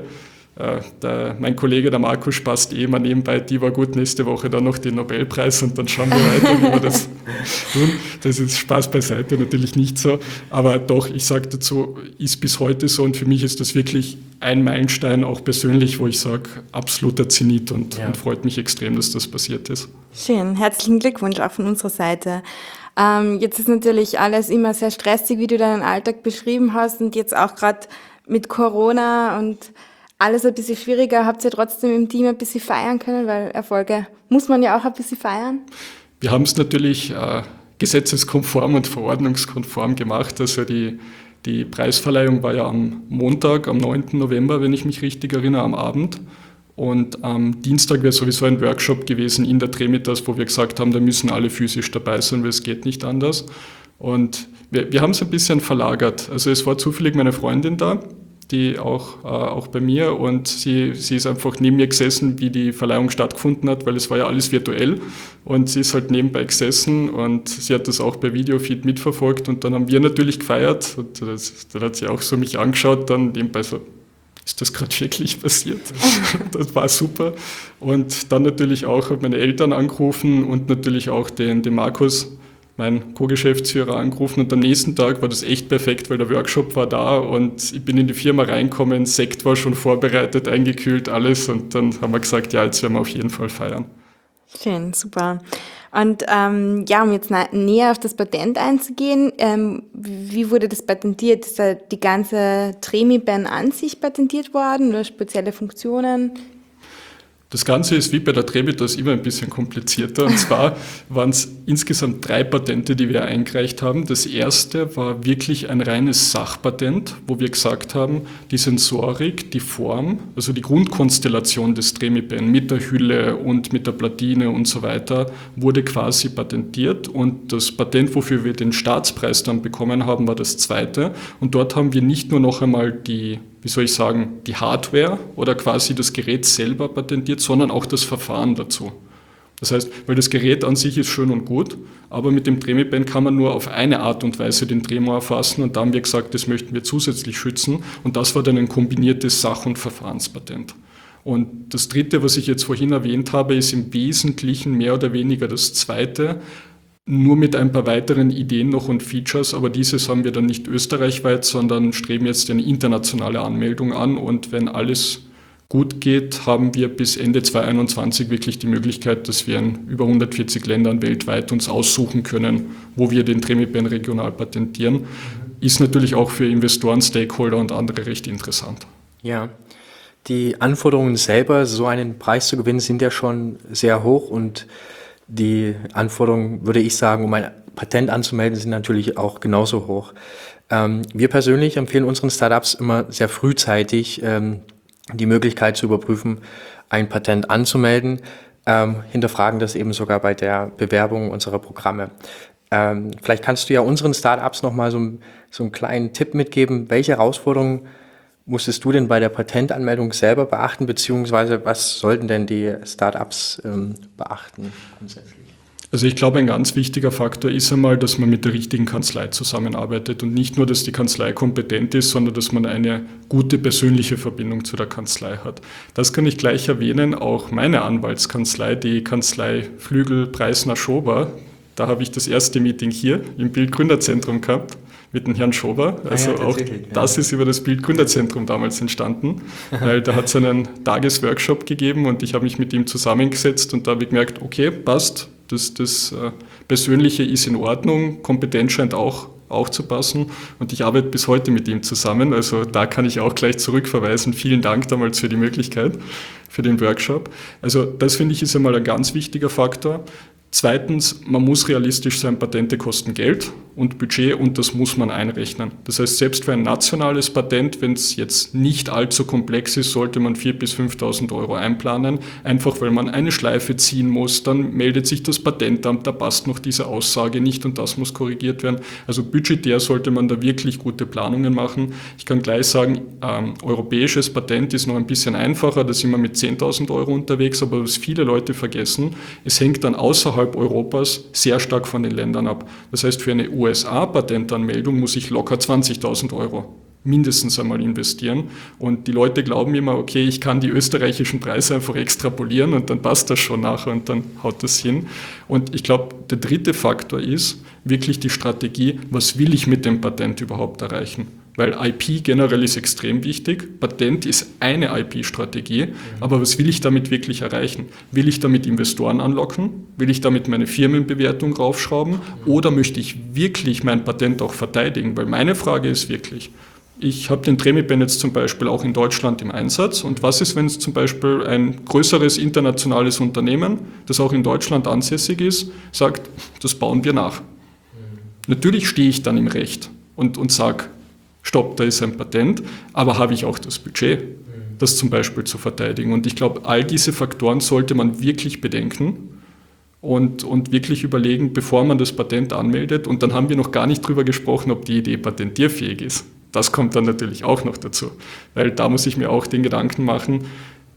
Mein Kollege, der Markus, spaßt immer nebenbei, die war gut, nächste Woche dann noch den Nobelpreis und dann schauen wir weiter, wie wir das tun. Das ist Spaß beiseite, natürlich nicht so, aber doch, ich sage dazu, ist bis heute so und für mich ist das wirklich ein Meilenstein, auch persönlich, wo ich sage, absoluter Zenit und freut mich extrem, dass das passiert ist. Schön, herzlichen Glückwunsch auch von unserer Seite. Jetzt ist natürlich alles immer sehr stressig, wie du deinen Alltag beschrieben hast und jetzt auch gerade mit Corona und alles ein bisschen schwieriger. Habt ihr trotzdem im Team ein bisschen feiern können, weil Erfolge muss man ja auch ein bisschen feiern? Wir haben es natürlich gesetzeskonform und verordnungskonform gemacht. Also die Preisverleihung war ja am Montag, am 9. November, wenn ich mich richtig erinnere, am Abend. Und am Dienstag wäre sowieso ein Workshop gewesen in der Tremitas, wo wir gesagt haben, da müssen alle physisch dabei sein, weil es geht nicht anders. Und wir haben es ein bisschen verlagert. Also es war zufällig meine Freundin da, die auch bei mir und sie ist einfach neben mir gesessen, wie die Verleihung stattgefunden hat, weil es war ja alles virtuell und sie ist halt nebenbei gesessen und sie hat das auch per Videofeed mitverfolgt und dann haben wir natürlich gefeiert und dann hat sie auch so mich angeschaut, dann nebenbei so, ist das gerade wirklich passiert? Das war super und dann natürlich auch habe meine Eltern angerufen und natürlich auch den Markus, mein Co-Geschäftsführer, angerufen und am nächsten Tag war das echt perfekt, weil der Workshop war da und ich bin in die Firma reingekommen, Sekt war schon vorbereitet, eingekühlt, alles und dann haben wir gesagt, ja, jetzt werden wir auf jeden Fall feiern. Schön, super. Und um jetzt näher auf das Patent einzugehen, wie wurde das patentiert? Ist da die ganze Tremipen an sich patentiert worden oder spezielle Funktionen? Das Ganze ist wie bei der Tremitas immer ein bisschen komplizierter. Und zwar waren es insgesamt 3 Patente, die wir eingereicht haben. Das erste war wirklich ein reines Sachpatent, wo wir gesagt haben, die Sensorik, die Form, also die Grundkonstellation des Tremipen mit der Hülle und mit der Platine und so weiter, wurde quasi patentiert. Und das Patent, wofür wir den Staatspreis dann bekommen haben, war das zweite. Und dort haben wir nicht nur noch einmal die Hardware oder quasi das Gerät selber patentiert, sondern auch das Verfahren dazu. Das heißt, weil das Gerät an sich ist schön und gut, aber mit dem Tremipen kann man nur auf eine Art und Weise den Tremor erfassen und da haben wir gesagt, das möchten wir zusätzlich schützen und das war dann ein kombiniertes Sach- und Verfahrenspatent. Und das dritte, was ich jetzt vorhin erwähnt habe, ist im Wesentlichen mehr oder weniger das zweite, nur mit ein paar weiteren Ideen noch und Features, aber dieses haben wir dann nicht österreichweit, sondern streben jetzt eine internationale Anmeldung an und wenn alles gut geht, haben wir bis Ende 2021 wirklich die Möglichkeit, dass wir in über 140 Ländern weltweit uns aussuchen können, wo wir den Tremipen regional patentieren. Ist natürlich auch für Investoren, Stakeholder und andere recht interessant. Ja, die Anforderungen selber, so einen Preis zu gewinnen, sind ja schon sehr hoch und die Anforderungen, würde ich sagen, um ein Patent anzumelden, sind natürlich auch genauso hoch. Wir persönlich empfehlen unseren Startups immer sehr frühzeitig die Möglichkeit zu überprüfen, ein Patent anzumelden, hinterfragen das eben sogar bei der Bewerbung unserer Programme. Vielleicht kannst du ja unseren Startups nochmal so einen kleinen Tipp mitgeben. Welche Herausforderungen musstest du denn bei der Patentanmeldung selber beachten, beziehungsweise was sollten denn die Startups beachten grundsätzlich? Also ich glaube, ein ganz wichtiger Faktor ist einmal, dass man mit der richtigen Kanzlei zusammenarbeitet und nicht nur, dass die Kanzlei kompetent ist, sondern dass man eine gute persönliche Verbindung zu der Kanzlei hat. Das kann ich gleich erwähnen, auch meine Anwaltskanzlei, die Kanzlei Flügel Preissner Schober, da habe ich das erste Meeting hier im Bildgründerzentrum gehabt mit dem Herrn Schober. Also ja, auch das ist über das Bildgründerzentrum damals entstanden, weil da hat es einen Tagesworkshop gegeben und ich habe mich mit ihm zusammengesetzt und da habe ich gemerkt, okay, passt, das Persönliche ist in Ordnung, Kompetenz scheint auch zu passen und ich arbeite bis heute mit ihm zusammen, also da kann ich auch gleich zurückverweisen. Vielen Dank damals für die Möglichkeit, für den Workshop. Also das finde ich ist einmal ein ganz wichtiger Faktor. Zweitens, man muss realistisch sein, Patente kosten Geld und Budget und das muss man einrechnen. Das heißt, selbst für ein nationales Patent, wenn es jetzt nicht allzu komplex ist, sollte man 4.000 bis 5.000 Euro einplanen, einfach weil man eine Schleife ziehen muss, dann meldet sich das Patentamt, da passt noch diese Aussage nicht und das muss korrigiert werden. Also budgetär sollte man da wirklich gute Planungen machen. Ich kann gleich sagen, europäisches Patent ist noch ein bisschen einfacher, da sind wir mit 10.000 Euro unterwegs, aber was viele Leute vergessen, es hängt dann außerhalb Europas sehr stark von den Ländern ab. Das heißt, für eine USA-Patentanmeldung muss ich locker 20.000 Euro mindestens einmal investieren. Und die Leute glauben immer, okay, ich kann die österreichischen Preise einfach extrapolieren und dann passt das schon nachher und dann haut das hin. Und ich glaube, der dritte Faktor ist wirklich die Strategie, was will ich mit dem Patent überhaupt erreichen? Weil IP generell ist extrem wichtig, Patent ist eine IP-Strategie, aber was will ich damit wirklich erreichen? Will ich damit Investoren anlocken? Will ich damit meine Firmenbewertung raufschrauben? Oder möchte ich wirklich mein Patent auch verteidigen? Weil meine Frage ist wirklich, ich habe den Tremipen jetzt zum Beispiel auch in Deutschland im Einsatz und was ist, wenn es zum Beispiel ein größeres internationales Unternehmen, das auch in Deutschland ansässig ist, sagt, das bauen wir nach. Natürlich stehe ich dann im Recht und sage, stopp, da ist ein Patent, aber habe ich auch das Budget, das zum Beispiel zu verteidigen. Und ich glaube, all diese Faktoren sollte man wirklich bedenken und wirklich überlegen, bevor man das Patent anmeldet. Und dann haben wir noch gar nicht drüber gesprochen, ob die Idee patentierfähig ist. Das kommt dann natürlich auch noch dazu, weil da muss ich mir auch den Gedanken machen,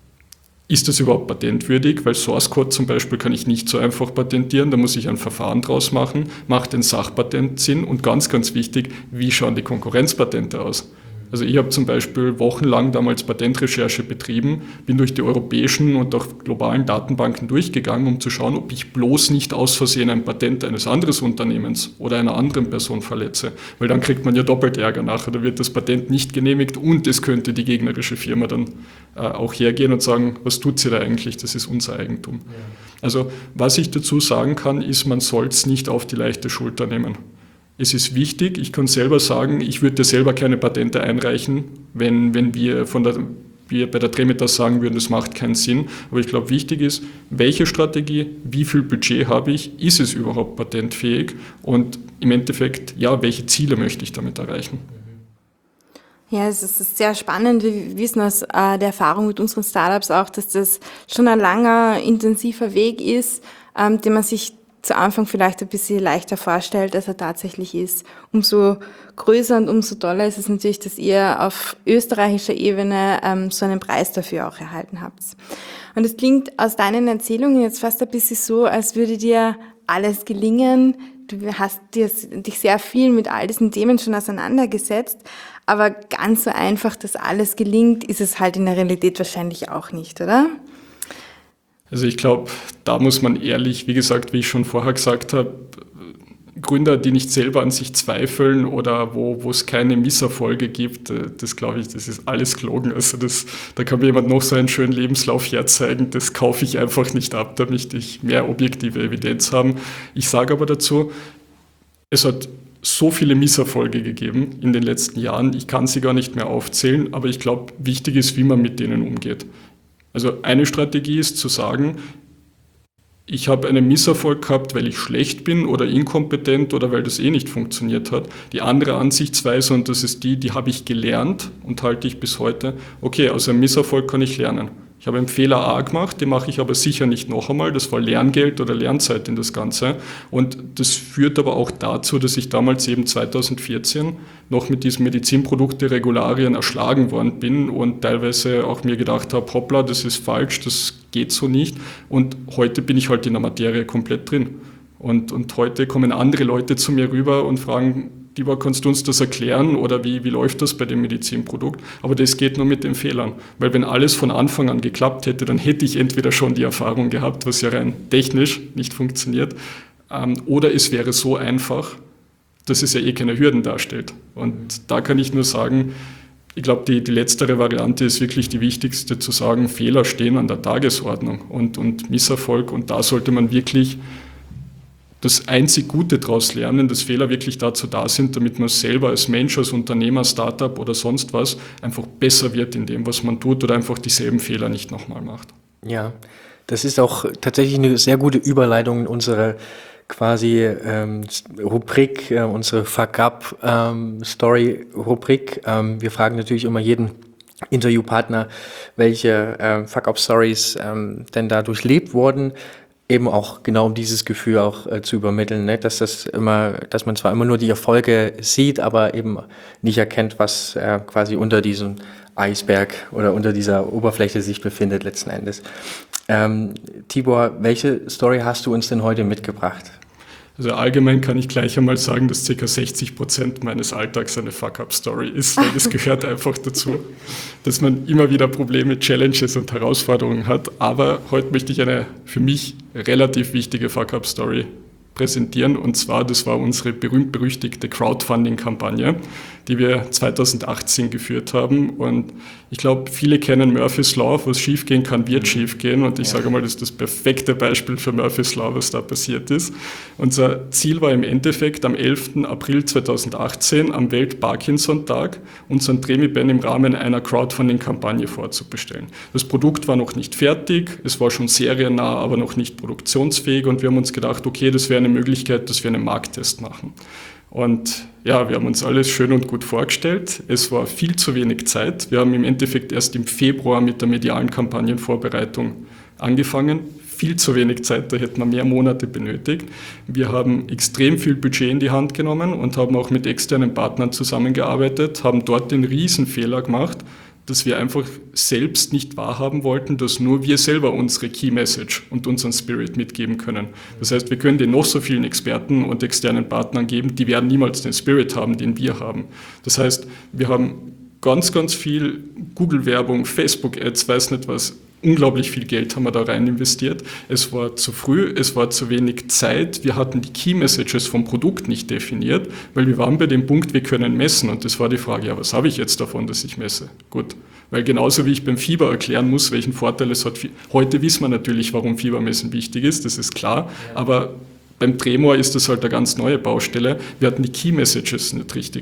ist das überhaupt patentwürdig? Weil Source Code zum Beispiel kann ich nicht so einfach patentieren, da muss ich ein Verfahren draus machen, macht ein Sachpatent Sinn und ganz, ganz wichtig, wie schauen die Konkurrenzpatente aus? Also ich habe zum Beispiel wochenlang damals Patentrecherche betrieben, bin durch die europäischen und auch globalen Datenbanken durchgegangen, um zu schauen, ob ich bloß nicht aus Versehen ein Patent eines anderen Unternehmens oder einer anderen Person verletze. Weil dann kriegt man ja doppelt Ärger nachher, da wird das Patent nicht genehmigt und es könnte die gegnerische Firma dann auch hergehen und sagen, was tut sie da eigentlich, das ist unser Eigentum. Ja. Also was ich dazu sagen kann, ist, man soll es nicht auf die leichte Schulter nehmen. Es ist wichtig, ich kann selber sagen, ich würde selber keine Patente einreichen, wenn wir bei der Tremitas sagen würden, das macht keinen Sinn. Aber ich glaube, wichtig ist, welche Strategie, wie viel Budget habe ich, ist es überhaupt patentfähig und im Endeffekt, ja, welche Ziele möchte ich damit erreichen? Ja, es ist sehr spannend. Wir wissen aus der Erfahrung mit unseren Startups auch, dass das schon ein langer, intensiver Weg ist, den man sich zu Anfang vielleicht ein bisschen leichter vorstellt, als er tatsächlich ist. Umso größer und umso toller ist es natürlich, dass ihr auf österreichischer Ebene so einen Preis dafür auch erhalten habt. Und es klingt aus deinen Erzählungen jetzt fast ein bisschen so, als würde dir alles gelingen. Du hast dich sehr viel mit all diesen Themen schon auseinandergesetzt, aber ganz so einfach, dass alles gelingt, ist es halt in der Realität wahrscheinlich auch nicht, oder? Also ich glaube, da muss man ehrlich, wie gesagt, wie ich schon vorher gesagt habe, Gründer, die nicht selber an sich zweifeln oder wo es keine Misserfolge gibt, das glaube ich, das ist alles gelogen. Also da kann mir jemand noch so einen schönen Lebenslauf herzeigen, das kaufe ich einfach nicht ab, da möchte ich mehr objektive Evidenz haben. Ich sage aber dazu, es hat so viele Misserfolge gegeben in den letzten Jahren, ich kann sie gar nicht mehr aufzählen, aber ich glaube, wichtig ist, wie man mit denen umgeht. Also eine Strategie ist zu sagen, ich habe einen Misserfolg gehabt, weil ich schlecht bin oder inkompetent oder weil das nicht funktioniert hat. Die andere Ansichtsweise, und das ist die habe ich gelernt und halte ich bis heute, okay, aus einem Misserfolg kann ich lernen. Ich habe einen Fehler A gemacht, den mache ich aber sicher nicht noch einmal. Das war Lerngeld oder Lernzeit in das Ganze. Und das führt aber auch dazu, dass ich damals eben 2014 noch mit diesen Medizinprodukte-Regularien erschlagen worden bin und teilweise auch mir gedacht habe, hoppla, das ist falsch, das geht so nicht. Und heute bin ich halt in der Materie komplett drin. Und heute kommen andere Leute zu mir rüber und fragen, lieber, kannst du uns das erklären oder wie läuft das bei dem Medizinprodukt? Aber das geht nur mit den Fehlern, weil wenn alles von Anfang an geklappt hätte, dann hätte ich entweder schon die Erfahrung gehabt, was ja rein technisch nicht funktioniert, oder es wäre so einfach, dass es ja eh keine Hürden darstellt. Und da kann ich nur sagen, ich glaube, die letztere Variante ist wirklich die wichtigste, zu sagen, Fehler stehen an der Tagesordnung und Misserfolg. Und da sollte man wirklich das einzig Gute daraus lernen, dass Fehler wirklich dazu da sind, damit man selber als Mensch, als Unternehmer, Startup oder sonst was einfach besser wird in dem, was man tut oder einfach dieselben Fehler nicht nochmal macht. Ja, das ist auch tatsächlich eine sehr gute Überleitung in unsere quasi Rubrik, unsere Fuck-Up-Story-Rubrik. Wir fragen natürlich immer jeden Interviewpartner, welche Fuck-Up-Stories denn da durchlebt wurden, eben auch genau um dieses Gefühl auch zu übermitteln, ne? Dass man zwar immer nur die Erfolge sieht, aber eben nicht erkennt, was quasi unter diesem Eisberg oder unter dieser Oberfläche sich befindet letzten Endes. Tibor, welche Story hast du uns denn heute mitgebracht? Also allgemein kann ich gleich einmal sagen, dass ca. 60% meines Alltags eine Fuck-Up-Story ist, weil das gehört einfach dazu, dass man immer wieder Probleme, Challenges und Herausforderungen hat. Aber heute möchte ich eine für mich relativ wichtige Fuck-Up-Story präsentieren. Und zwar, das war unsere berühmt-berüchtigte Crowdfunding-Kampagne, die wir 2018 geführt haben. Und ich glaube, viele kennen Murphy's Law, was schiefgehen kann, wird schiefgehen. Und ich sage mal, das ist das perfekte Beispiel für Murphy's Law, was da passiert ist. Unser Ziel war im Endeffekt am 11. April 2018 am Welt-Parkinson-Tag unseren Tremipen im Rahmen einer Crowdfunding-Kampagne vorzubestellen. Das Produkt war noch nicht fertig, es war schon seriennah, aber noch nicht produktionsfähig. Und wir haben uns gedacht, okay, das wäre eine Möglichkeit, dass wir einen Markttest machen. Und ja, wir haben uns alles schön und gut vorgestellt. Es war viel zu wenig Zeit. Wir haben im Endeffekt erst im Februar mit der medialen Kampagnenvorbereitung angefangen. Viel zu wenig Zeit, da hätten wir mehr Monate benötigt. Wir haben extrem viel Budget in die Hand genommen und haben auch mit externen Partnern zusammengearbeitet, haben dort den Riesenfehler gemacht, dass wir einfach selbst nicht wahrhaben wollten, dass nur wir selber unsere Key Message und unseren Spirit mitgeben können. Das heißt, wir können den noch so vielen Experten und externen Partnern geben, die werden niemals den Spirit haben, den wir haben. Das heißt, wir haben ganz, ganz viel Google-Werbung, Facebook-Ads, weiß nicht was, unglaublich viel Geld haben wir da rein investiert. Es war zu früh, es war zu wenig Zeit. Wir hatten die Key Messages vom Produkt nicht definiert, weil wir waren bei dem Punkt, wir können messen. Und das war die Frage, ja, was habe ich jetzt davon, dass ich messe? Gut, weil genauso wie ich beim Fieber erklären muss, welchen Vorteil es hat. Heute wissen wir natürlich, warum Fiebermessen wichtig ist, das ist klar. Aber beim Tremor ist das halt eine ganz neue Baustelle. Wir hatten die Key Messages nicht richtig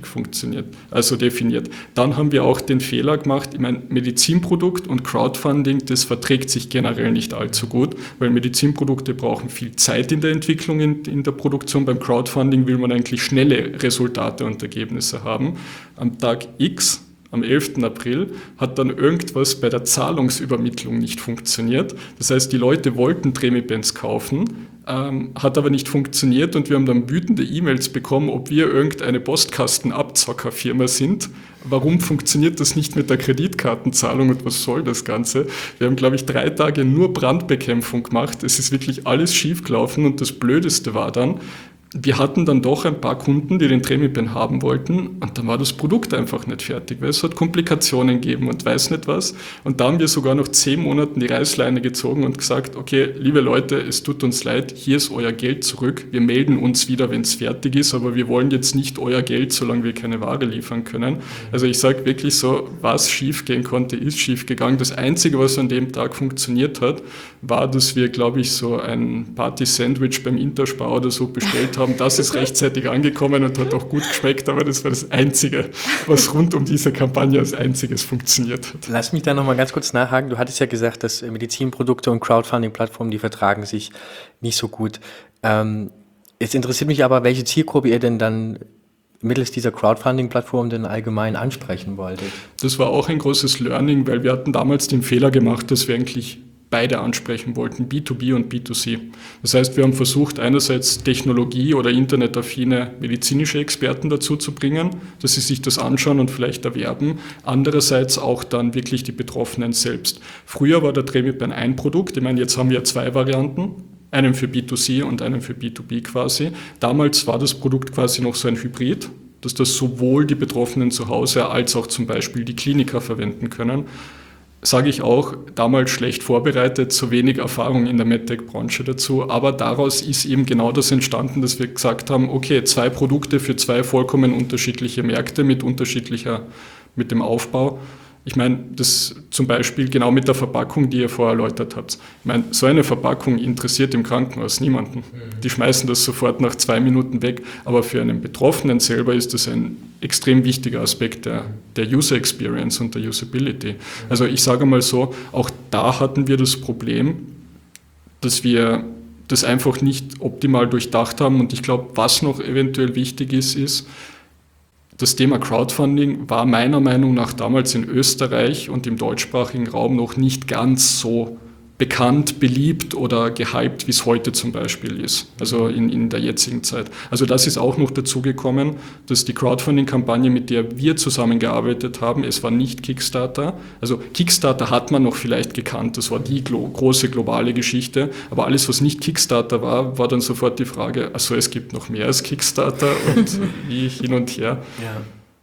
definiert. Dann haben wir auch den Fehler gemacht, ich meine, Medizinprodukt und Crowdfunding, das verträgt sich generell nicht allzu gut, weil Medizinprodukte brauchen viel Zeit in der Entwicklung, in der Produktion. Beim Crowdfunding will man eigentlich schnelle Resultate und Ergebnisse haben. Am Tag X, am 11. April, hat dann irgendwas bei der Zahlungsübermittlung nicht funktioniert. Das heißt, die Leute wollten Tremipens kaufen, hat aber nicht funktioniert und wir haben dann wütende E-Mails bekommen, ob wir irgendeine Postkastenabzockerfirma sind. Warum funktioniert das nicht mit der Kreditkartenzahlung und was soll das Ganze? Wir haben, glaube ich, 3 Tage nur Brandbekämpfung gemacht. Es ist wirklich alles schief gelaufen und das Blödeste war dann, wir hatten dann doch ein paar Kunden, die den Tremipen haben wollten und dann war das Produkt einfach nicht fertig, weil es hat Komplikationen gegeben und weiß nicht was. Und da haben wir sogar noch 10 Monaten die Reißleine gezogen und gesagt, okay, liebe Leute, es tut uns leid, hier ist euer Geld zurück. Wir melden uns wieder, wenn es fertig ist, aber wir wollen jetzt nicht euer Geld, solange wir keine Ware liefern können. Also ich sage wirklich so, was schief gehen konnte, ist schief gegangen. Das Einzige, was an dem Tag funktioniert hat, war, dass wir, glaube ich, so ein Party-Sandwich beim Interspar oder so bestellt haben. Das ist rechtzeitig angekommen und hat auch gut geschmeckt, aber das war das Einzige, was rund um diese Kampagne als einziges funktioniert hat. Lass mich da nochmal ganz kurz nachhaken. Du hattest ja gesagt, dass Medizinprodukte und Crowdfunding-Plattformen, die vertragen sich nicht so gut. Jetzt interessiert mich aber, welche Zielgruppe ihr denn dann mittels dieser Crowdfunding-Plattform denn allgemein ansprechen wolltet. Das war auch ein großes Learning, weil wir hatten damals den Fehler gemacht, dass wir eigentlich beide ansprechen wollten, B2B und B2C. Das heißt, wir haben versucht, einerseits Technologie- oder internetaffine medizinische Experten dazu zu bringen, dass sie sich das anschauen und vielleicht erwerben. Andererseits auch dann wirklich die Betroffenen selbst. Früher war der Tremipen ein Produkt. Ich meine, jetzt haben wir 2 Varianten. Einen für B2C und einen für B2B quasi. Damals war das Produkt quasi noch so ein Hybrid, dass das sowohl die Betroffenen zu Hause als auch zum Beispiel die Kliniker verwenden können. sage ich auch, damals schlecht vorbereitet, zu wenig Erfahrung in der MedTech-Branche dazu. Aber daraus ist eben genau das entstanden, dass wir gesagt haben, okay, 2 Produkte für 2 vollkommen unterschiedliche Märkte mit dem Aufbau. Ich meine, das zum Beispiel genau mit der Verpackung, die ihr vorher erläutert habt. Ich meine, so eine Verpackung interessiert im Krankenhaus niemanden. Die schmeißen das sofort nach 2 Minuten weg. Aber für einen Betroffenen selber ist das ein extrem wichtiger Aspekt der User Experience und der Usability. Also ich sage mal so, auch da hatten wir das Problem, dass wir das einfach nicht optimal durchdacht haben. Und ich glaube, was noch eventuell wichtig ist, das Thema Crowdfunding war meiner Meinung nach damals in Österreich und im deutschsprachigen Raum noch nicht ganz so bekannt, beliebt oder gehypt, wie es heute zum Beispiel ist, also in der jetzigen Zeit. Also das ist auch noch dazu gekommen, dass die Crowdfunding-Kampagne, mit der wir zusammengearbeitet haben, es war nicht Kickstarter. Also Kickstarter hat man noch vielleicht gekannt, das war die große globale Geschichte, aber alles, was nicht Kickstarter war dann sofort die Frage, also es gibt noch mehr als Kickstarter und wie hin und her. Ja.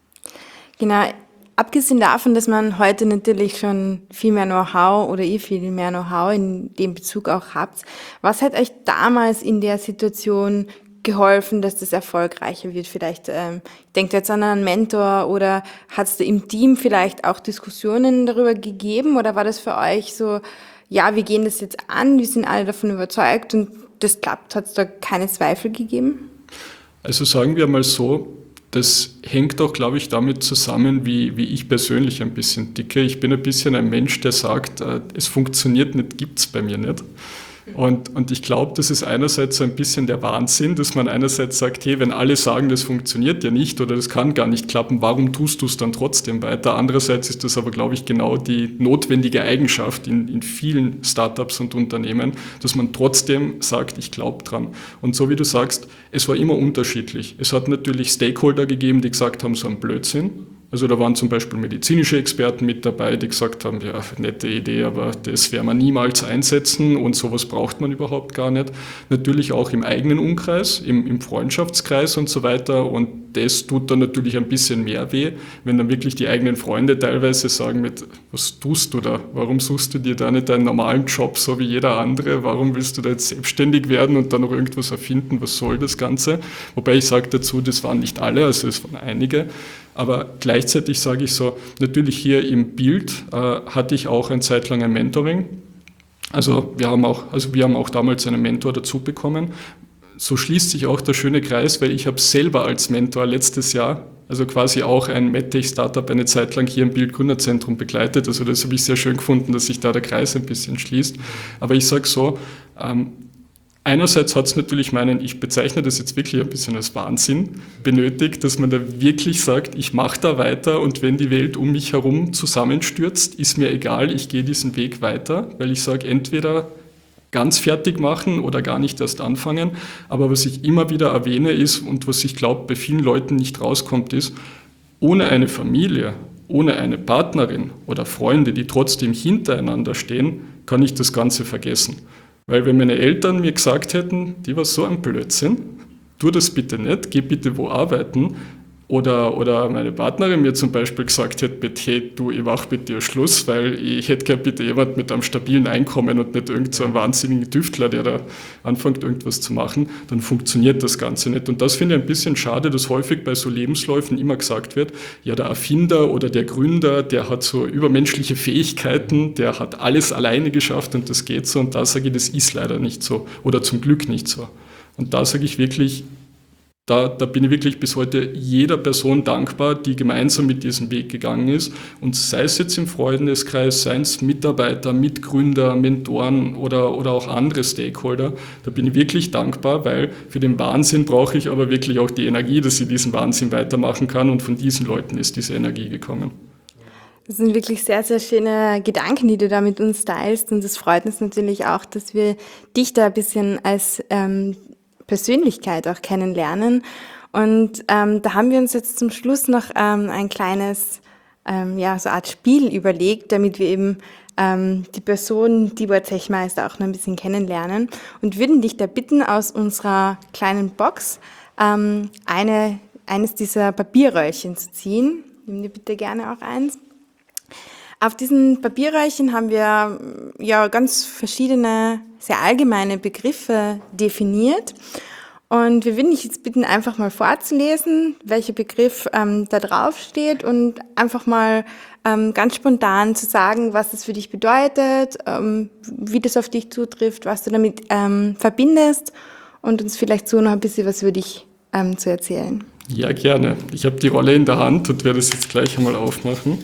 Genau. Abgesehen davon, dass man heute natürlich schon viel mehr Know-how oder ihr viel mehr Know-how in dem Bezug auch habt, was hat euch damals in der Situation geholfen, dass das erfolgreicher wird? Vielleicht denkt ihr jetzt an einen Mentor oder hat es da im Team vielleicht auch Diskussionen darüber gegeben oder war das für euch so, ja, wir gehen das jetzt an, wir sind alle davon überzeugt und das klappt, hat es da keine Zweifel gegeben? Also sagen wir mal so, das hängt auch, glaube ich, damit zusammen, wie ich persönlich ein bisschen ticke. Ich bin ein bisschen ein Mensch, der sagt, es funktioniert nicht, gibt es bei mir nicht. Und ich glaube, das ist einerseits so ein bisschen der Wahnsinn, dass man einerseits sagt, hey, wenn alle sagen, das funktioniert ja nicht oder das kann gar nicht klappen, warum tust du es dann trotzdem weiter? Andererseits ist das aber, glaube ich, genau die notwendige Eigenschaft in vielen Startups und Unternehmen, dass man trotzdem sagt, ich glaube dran. Und so wie du sagst, es war immer unterschiedlich. Es hat natürlich Stakeholder gegeben, die gesagt haben, so ein Blödsinn. Also da waren zum Beispiel medizinische Experten mit dabei, die gesagt haben, ja, nette Idee, aber das werden wir niemals einsetzen und sowas braucht man überhaupt gar nicht. Natürlich auch im eigenen Umkreis, im Freundschaftskreis und so weiter und das tut dann natürlich ein bisschen mehr weh, wenn dann wirklich die eigenen Freunde teilweise sagen was tust du da? Warum suchst du dir da nicht einen normalen Job, so wie jeder andere? Warum willst du da jetzt selbstständig werden und dann noch irgendwas erfinden? Was soll das Ganze? Wobei ich sage dazu, das waren nicht alle, also es waren einige. Aber gleichzeitig sage ich so, natürlich hier im Bild hatte ich auch eine Zeit lang ein Mentoring. Also wir haben auch damals einen Mentor dazu bekommen. So schließt sich auch der schöne Kreis, weil ich habe selber als Mentor letztes Jahr, also quasi auch ein MedTech-Startup eine Zeit lang hier im Bildgründerzentrum begleitet. Also das habe ich sehr schön gefunden, dass sich da der Kreis ein bisschen schließt. Aber ich sage so, einerseits hat es natürlich ich bezeichne das jetzt wirklich ein bisschen als Wahnsinn, benötigt, dass man da wirklich sagt, ich mache da weiter und wenn die Welt um mich herum zusammenstürzt, ist mir egal, ich gehe diesen Weg weiter, weil ich sage, entweder ganz fertig machen oder gar nicht erst anfangen. Aber was ich immer wieder erwähne ist und was ich glaube bei vielen Leuten nicht rauskommt ist, ohne eine Familie, ohne eine Partnerin oder Freunde, die trotzdem hintereinander stehen, kann ich das Ganze vergessen. Weil wenn meine Eltern mir gesagt hätten, die war so ein Blödsinn, tu das bitte nicht, geh bitte wo arbeiten, oder meine Partnerin mir zum Beispiel gesagt hätte, hey, du, ich mach mit dir Schluss, weil ich hätte gerne bitte jemand mit einem stabilen Einkommen und nicht irgend so einen wahnsinnigen Tüftler, der da anfängt, irgendwas zu machen, dann funktioniert das Ganze nicht. Und das finde ich ein bisschen schade, dass häufig bei so Lebensläufen immer gesagt wird, ja, der Erfinder oder der Gründer, der hat so übermenschliche Fähigkeiten, der hat alles alleine geschafft und das geht so. Und da sage ich, das ist leider nicht so oder zum Glück nicht so. Und da sage ich wirklich, da bin ich wirklich bis heute jeder Person dankbar, die gemeinsam mit diesem Weg gegangen ist. Und sei es jetzt im Freundeskreis, seien es Mitarbeiter, Mitgründer, Mentoren oder auch andere Stakeholder, da bin ich wirklich dankbar, weil für den Wahnsinn brauche ich aber wirklich auch die Energie, dass ich diesen Wahnsinn weitermachen kann. Und von diesen Leuten ist diese Energie gekommen. Das sind wirklich sehr, sehr schöne Gedanken, die du da mit uns teilst. Und es freut uns natürlich auch, dass wir dich da ein bisschen als Persönlichkeit auch kennenlernen. Und da haben wir uns jetzt zum Schluss noch ein kleines, so Art Spiel überlegt, damit wir eben die Person Tibor Zechmeister auch noch ein bisschen kennenlernen und würden dich da bitten, aus unserer kleinen Box eines dieser Papierröllchen zu ziehen. Nimm dir bitte gerne auch eins. Auf diesen Papierröllchen haben wir ja ganz verschiedene, sehr allgemeine Begriffe definiert. Und wir würden dich jetzt bitten, einfach mal vorzulesen, welcher Begriff da drauf steht und einfach mal ganz spontan zu sagen, was das für dich bedeutet, wie das auf dich zutrifft, was du damit verbindest und uns vielleicht so noch ein bisschen was über dich zu erzählen. Ja, gerne. Ich habe die Rolle in der Hand und werde es jetzt gleich einmal aufmachen.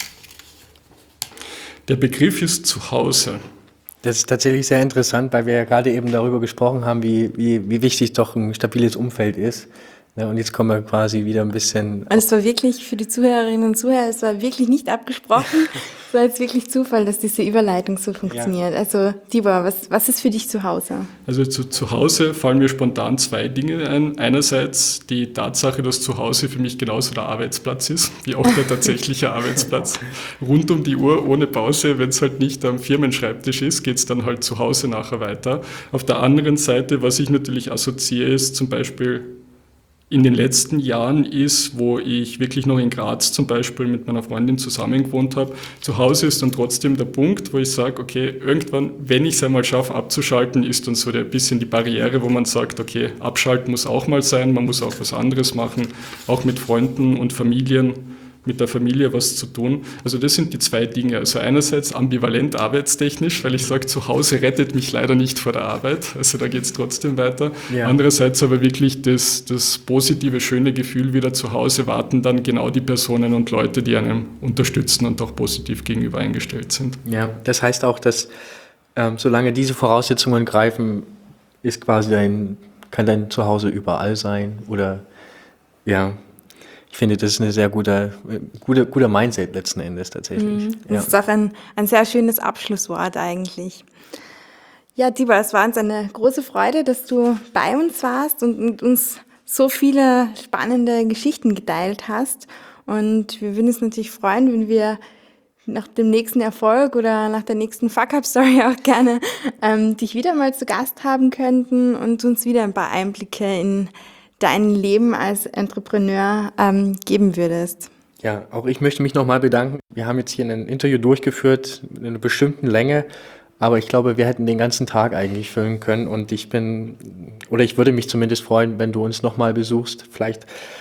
Der Begriff ist Zuhause. Das ist tatsächlich sehr interessant, weil wir ja gerade eben darüber gesprochen haben, wie wichtig doch ein stabiles Umfeld ist. Ja, und jetzt kommen wir quasi wieder ein bisschen... Und es war wirklich für die Zuhörerinnen und Zuhörer, es war wirklich nicht abgesprochen. Es war jetzt wirklich Zufall, dass diese Überleitung so funktioniert. Ja. Also Tibor, was ist für dich zu Hause? Also zu Hause fallen mir spontan zwei Dinge ein. Einerseits die Tatsache, dass zu Hause für mich genauso der Arbeitsplatz ist, wie auch der tatsächliche Arbeitsplatz. Rund um die Uhr, ohne Pause, wenn es halt nicht am Firmenschreibtisch ist, geht es dann halt zu Hause nachher weiter. Auf der anderen Seite, was ich natürlich assoziiere, ist zum Beispiel in den letzten Jahren ist, wo ich wirklich noch in Graz zum Beispiel mit meiner Freundin zusammen gewohnt habe. Zu Hause ist dann trotzdem der Punkt, wo ich sage, okay, irgendwann, wenn ich es einmal schaffe abzuschalten, ist dann so ein bisschen die Barriere, wo man sagt, okay, abschalten muss auch mal sein, man muss auch was anderes machen, auch mit Freunden und Familien, mit der Familie was zu tun. Also das sind die zwei Dinge. Also einerseits ambivalent arbeitstechnisch, weil ich sage, zu Hause rettet mich leider nicht vor der Arbeit. Also da geht es trotzdem weiter. Ja. Andererseits aber wirklich das positive, schöne Gefühl, wieder zu Hause warten dann genau die Personen und Leute, die einem unterstützen und auch positiv gegenüber eingestellt sind. Ja, das heißt auch, dass solange diese Voraussetzungen greifen, ist quasi kann dein Zuhause überall sein oder ja. Ich finde, das ist eine sehr guter Mindset letzten Endes tatsächlich. Das ist auch ein sehr schönes Abschlusswort eigentlich. Ja, Tibor, es war uns eine große Freude, dass du bei uns warst und mit uns so viele spannende Geschichten geteilt hast. Und wir würden uns natürlich freuen, wenn wir nach dem nächsten Erfolg oder nach der nächsten Fuck-Up-Story auch gerne dich wieder mal zu Gast haben könnten und uns wieder ein paar Einblicke in dein Leben als Entrepreneur geben würdest. Ja, auch ich möchte mich nochmal bedanken. Wir haben jetzt hier ein Interview durchgeführt in einer bestimmten Länge, aber ich glaube, wir hätten den ganzen Tag eigentlich füllen können und ich würde mich zumindest freuen, wenn du uns nochmal besuchst, vielleicht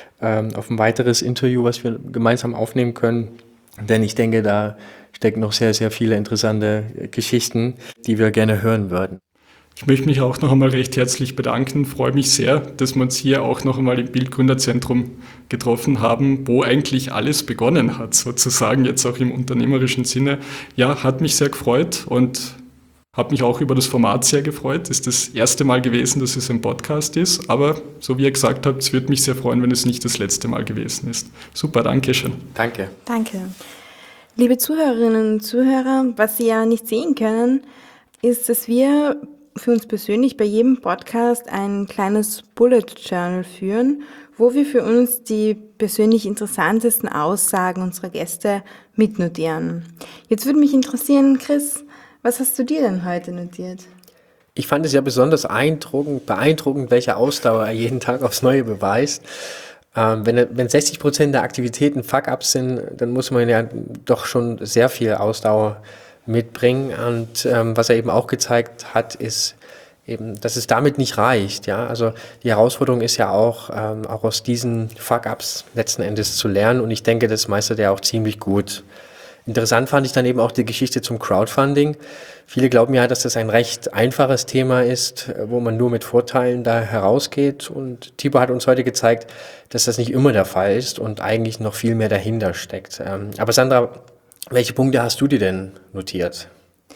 auf ein weiteres Interview, was wir gemeinsam aufnehmen können, denn ich denke, da stecken noch sehr, sehr viele interessante Geschichten, die wir gerne hören würden. Ich möchte mich auch noch einmal recht herzlich bedanken. Freue mich sehr, dass wir uns hier auch noch einmal im Bildgründerzentrum getroffen haben, wo eigentlich alles begonnen hat, sozusagen jetzt auch im unternehmerischen Sinne. Ja, hat mich sehr gefreut und habe mich auch über das Format sehr gefreut. Es ist das erste Mal gewesen, dass es ein Podcast ist, aber so wie ihr gesagt habt, es würde mich sehr freuen, wenn es nicht das letzte Mal gewesen ist. Super, danke schön. Danke. Danke. Liebe Zuhörerinnen und Zuhörer, was Sie ja nicht sehen können, ist, dass wir für uns persönlich bei jedem Podcast ein kleines Bullet Journal führen, wo wir für uns die persönlich interessantesten Aussagen unserer Gäste mitnotieren. Jetzt würde mich interessieren, Chris, was hast du dir denn heute notiert? Ich fand es ja besonders beeindruckend, welche Ausdauer er jeden Tag aufs Neue beweist. Wenn 60% der Aktivitäten Fuck-Ups sind, dann muss man ja doch schon sehr viel Ausdauer mitbringen. Und was er eben auch gezeigt hat, ist eben, dass es damit nicht reicht. Ja, also die Herausforderung ist ja auch aus diesen Fuck-Ups letzten Endes zu lernen. Und ich denke, das meistert er auch ziemlich gut. Interessant fand ich dann eben auch die Geschichte zum Crowdfunding. Viele glauben ja, dass das ein recht einfaches Thema ist, wo man nur mit Vorteilen da herausgeht. Und Tibor hat uns heute gezeigt, dass das nicht immer der Fall ist und eigentlich noch viel mehr dahinter steckt. Aber Sandra, welche Punkte hast du dir denn notiert?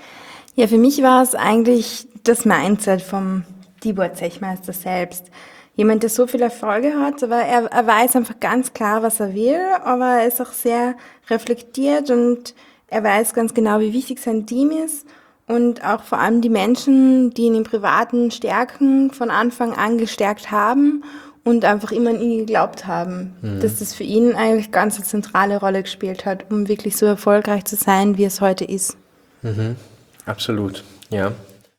Ja, für mich war es eigentlich das Mindset vom Tibor Zechmeister selbst. Jemand, der so viele Erfolge hat, aber er weiß einfach ganz klar, was er will, aber er ist auch sehr reflektiert und er weiß ganz genau, wie wichtig sein Team ist und auch vor allem die Menschen, die ihn im privaten Stärken von Anfang an gestärkt haben und einfach immer an ihn geglaubt haben, dass das für ihn eigentlich ganz eine zentrale Rolle gespielt hat, um wirklich so erfolgreich zu sein, wie es heute ist. Mhm. Absolut, ja.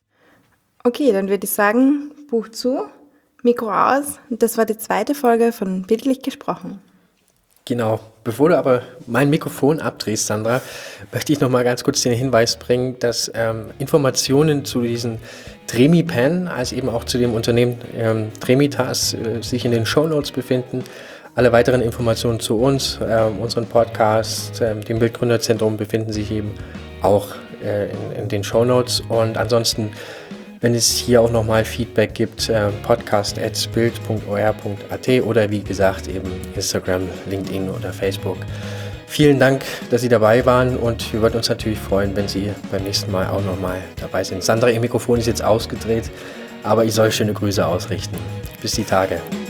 Okay, dann würde ich sagen, Buch zu, Mikro aus. Das war die zweite Folge von Bildlich gesprochen. Genau. Bevor du aber mein Mikrofon abdrehst, Sandra, möchte ich noch mal ganz kurz den Hinweis bringen, dass Informationen zu diesen Tremipen, als eben auch zu dem Unternehmen Tremitas, sich in den Shownotes befinden. Alle weiteren Informationen zu uns, unseren Podcast, dem Bildgründerzentrum befinden sich eben auch in den Shownotes. Und ansonsten, wenn es hier auch nochmal Feedback gibt, podcast@bild.or.at oder wie gesagt eben Instagram, LinkedIn oder Facebook. Vielen Dank, dass Sie dabei waren und wir würden uns natürlich freuen, wenn Sie beim nächsten Mal auch nochmal dabei sind. Sandra, Ihr Mikrofon ist jetzt ausgedreht, aber ich soll schöne Grüße ausrichten. Bis die Tage.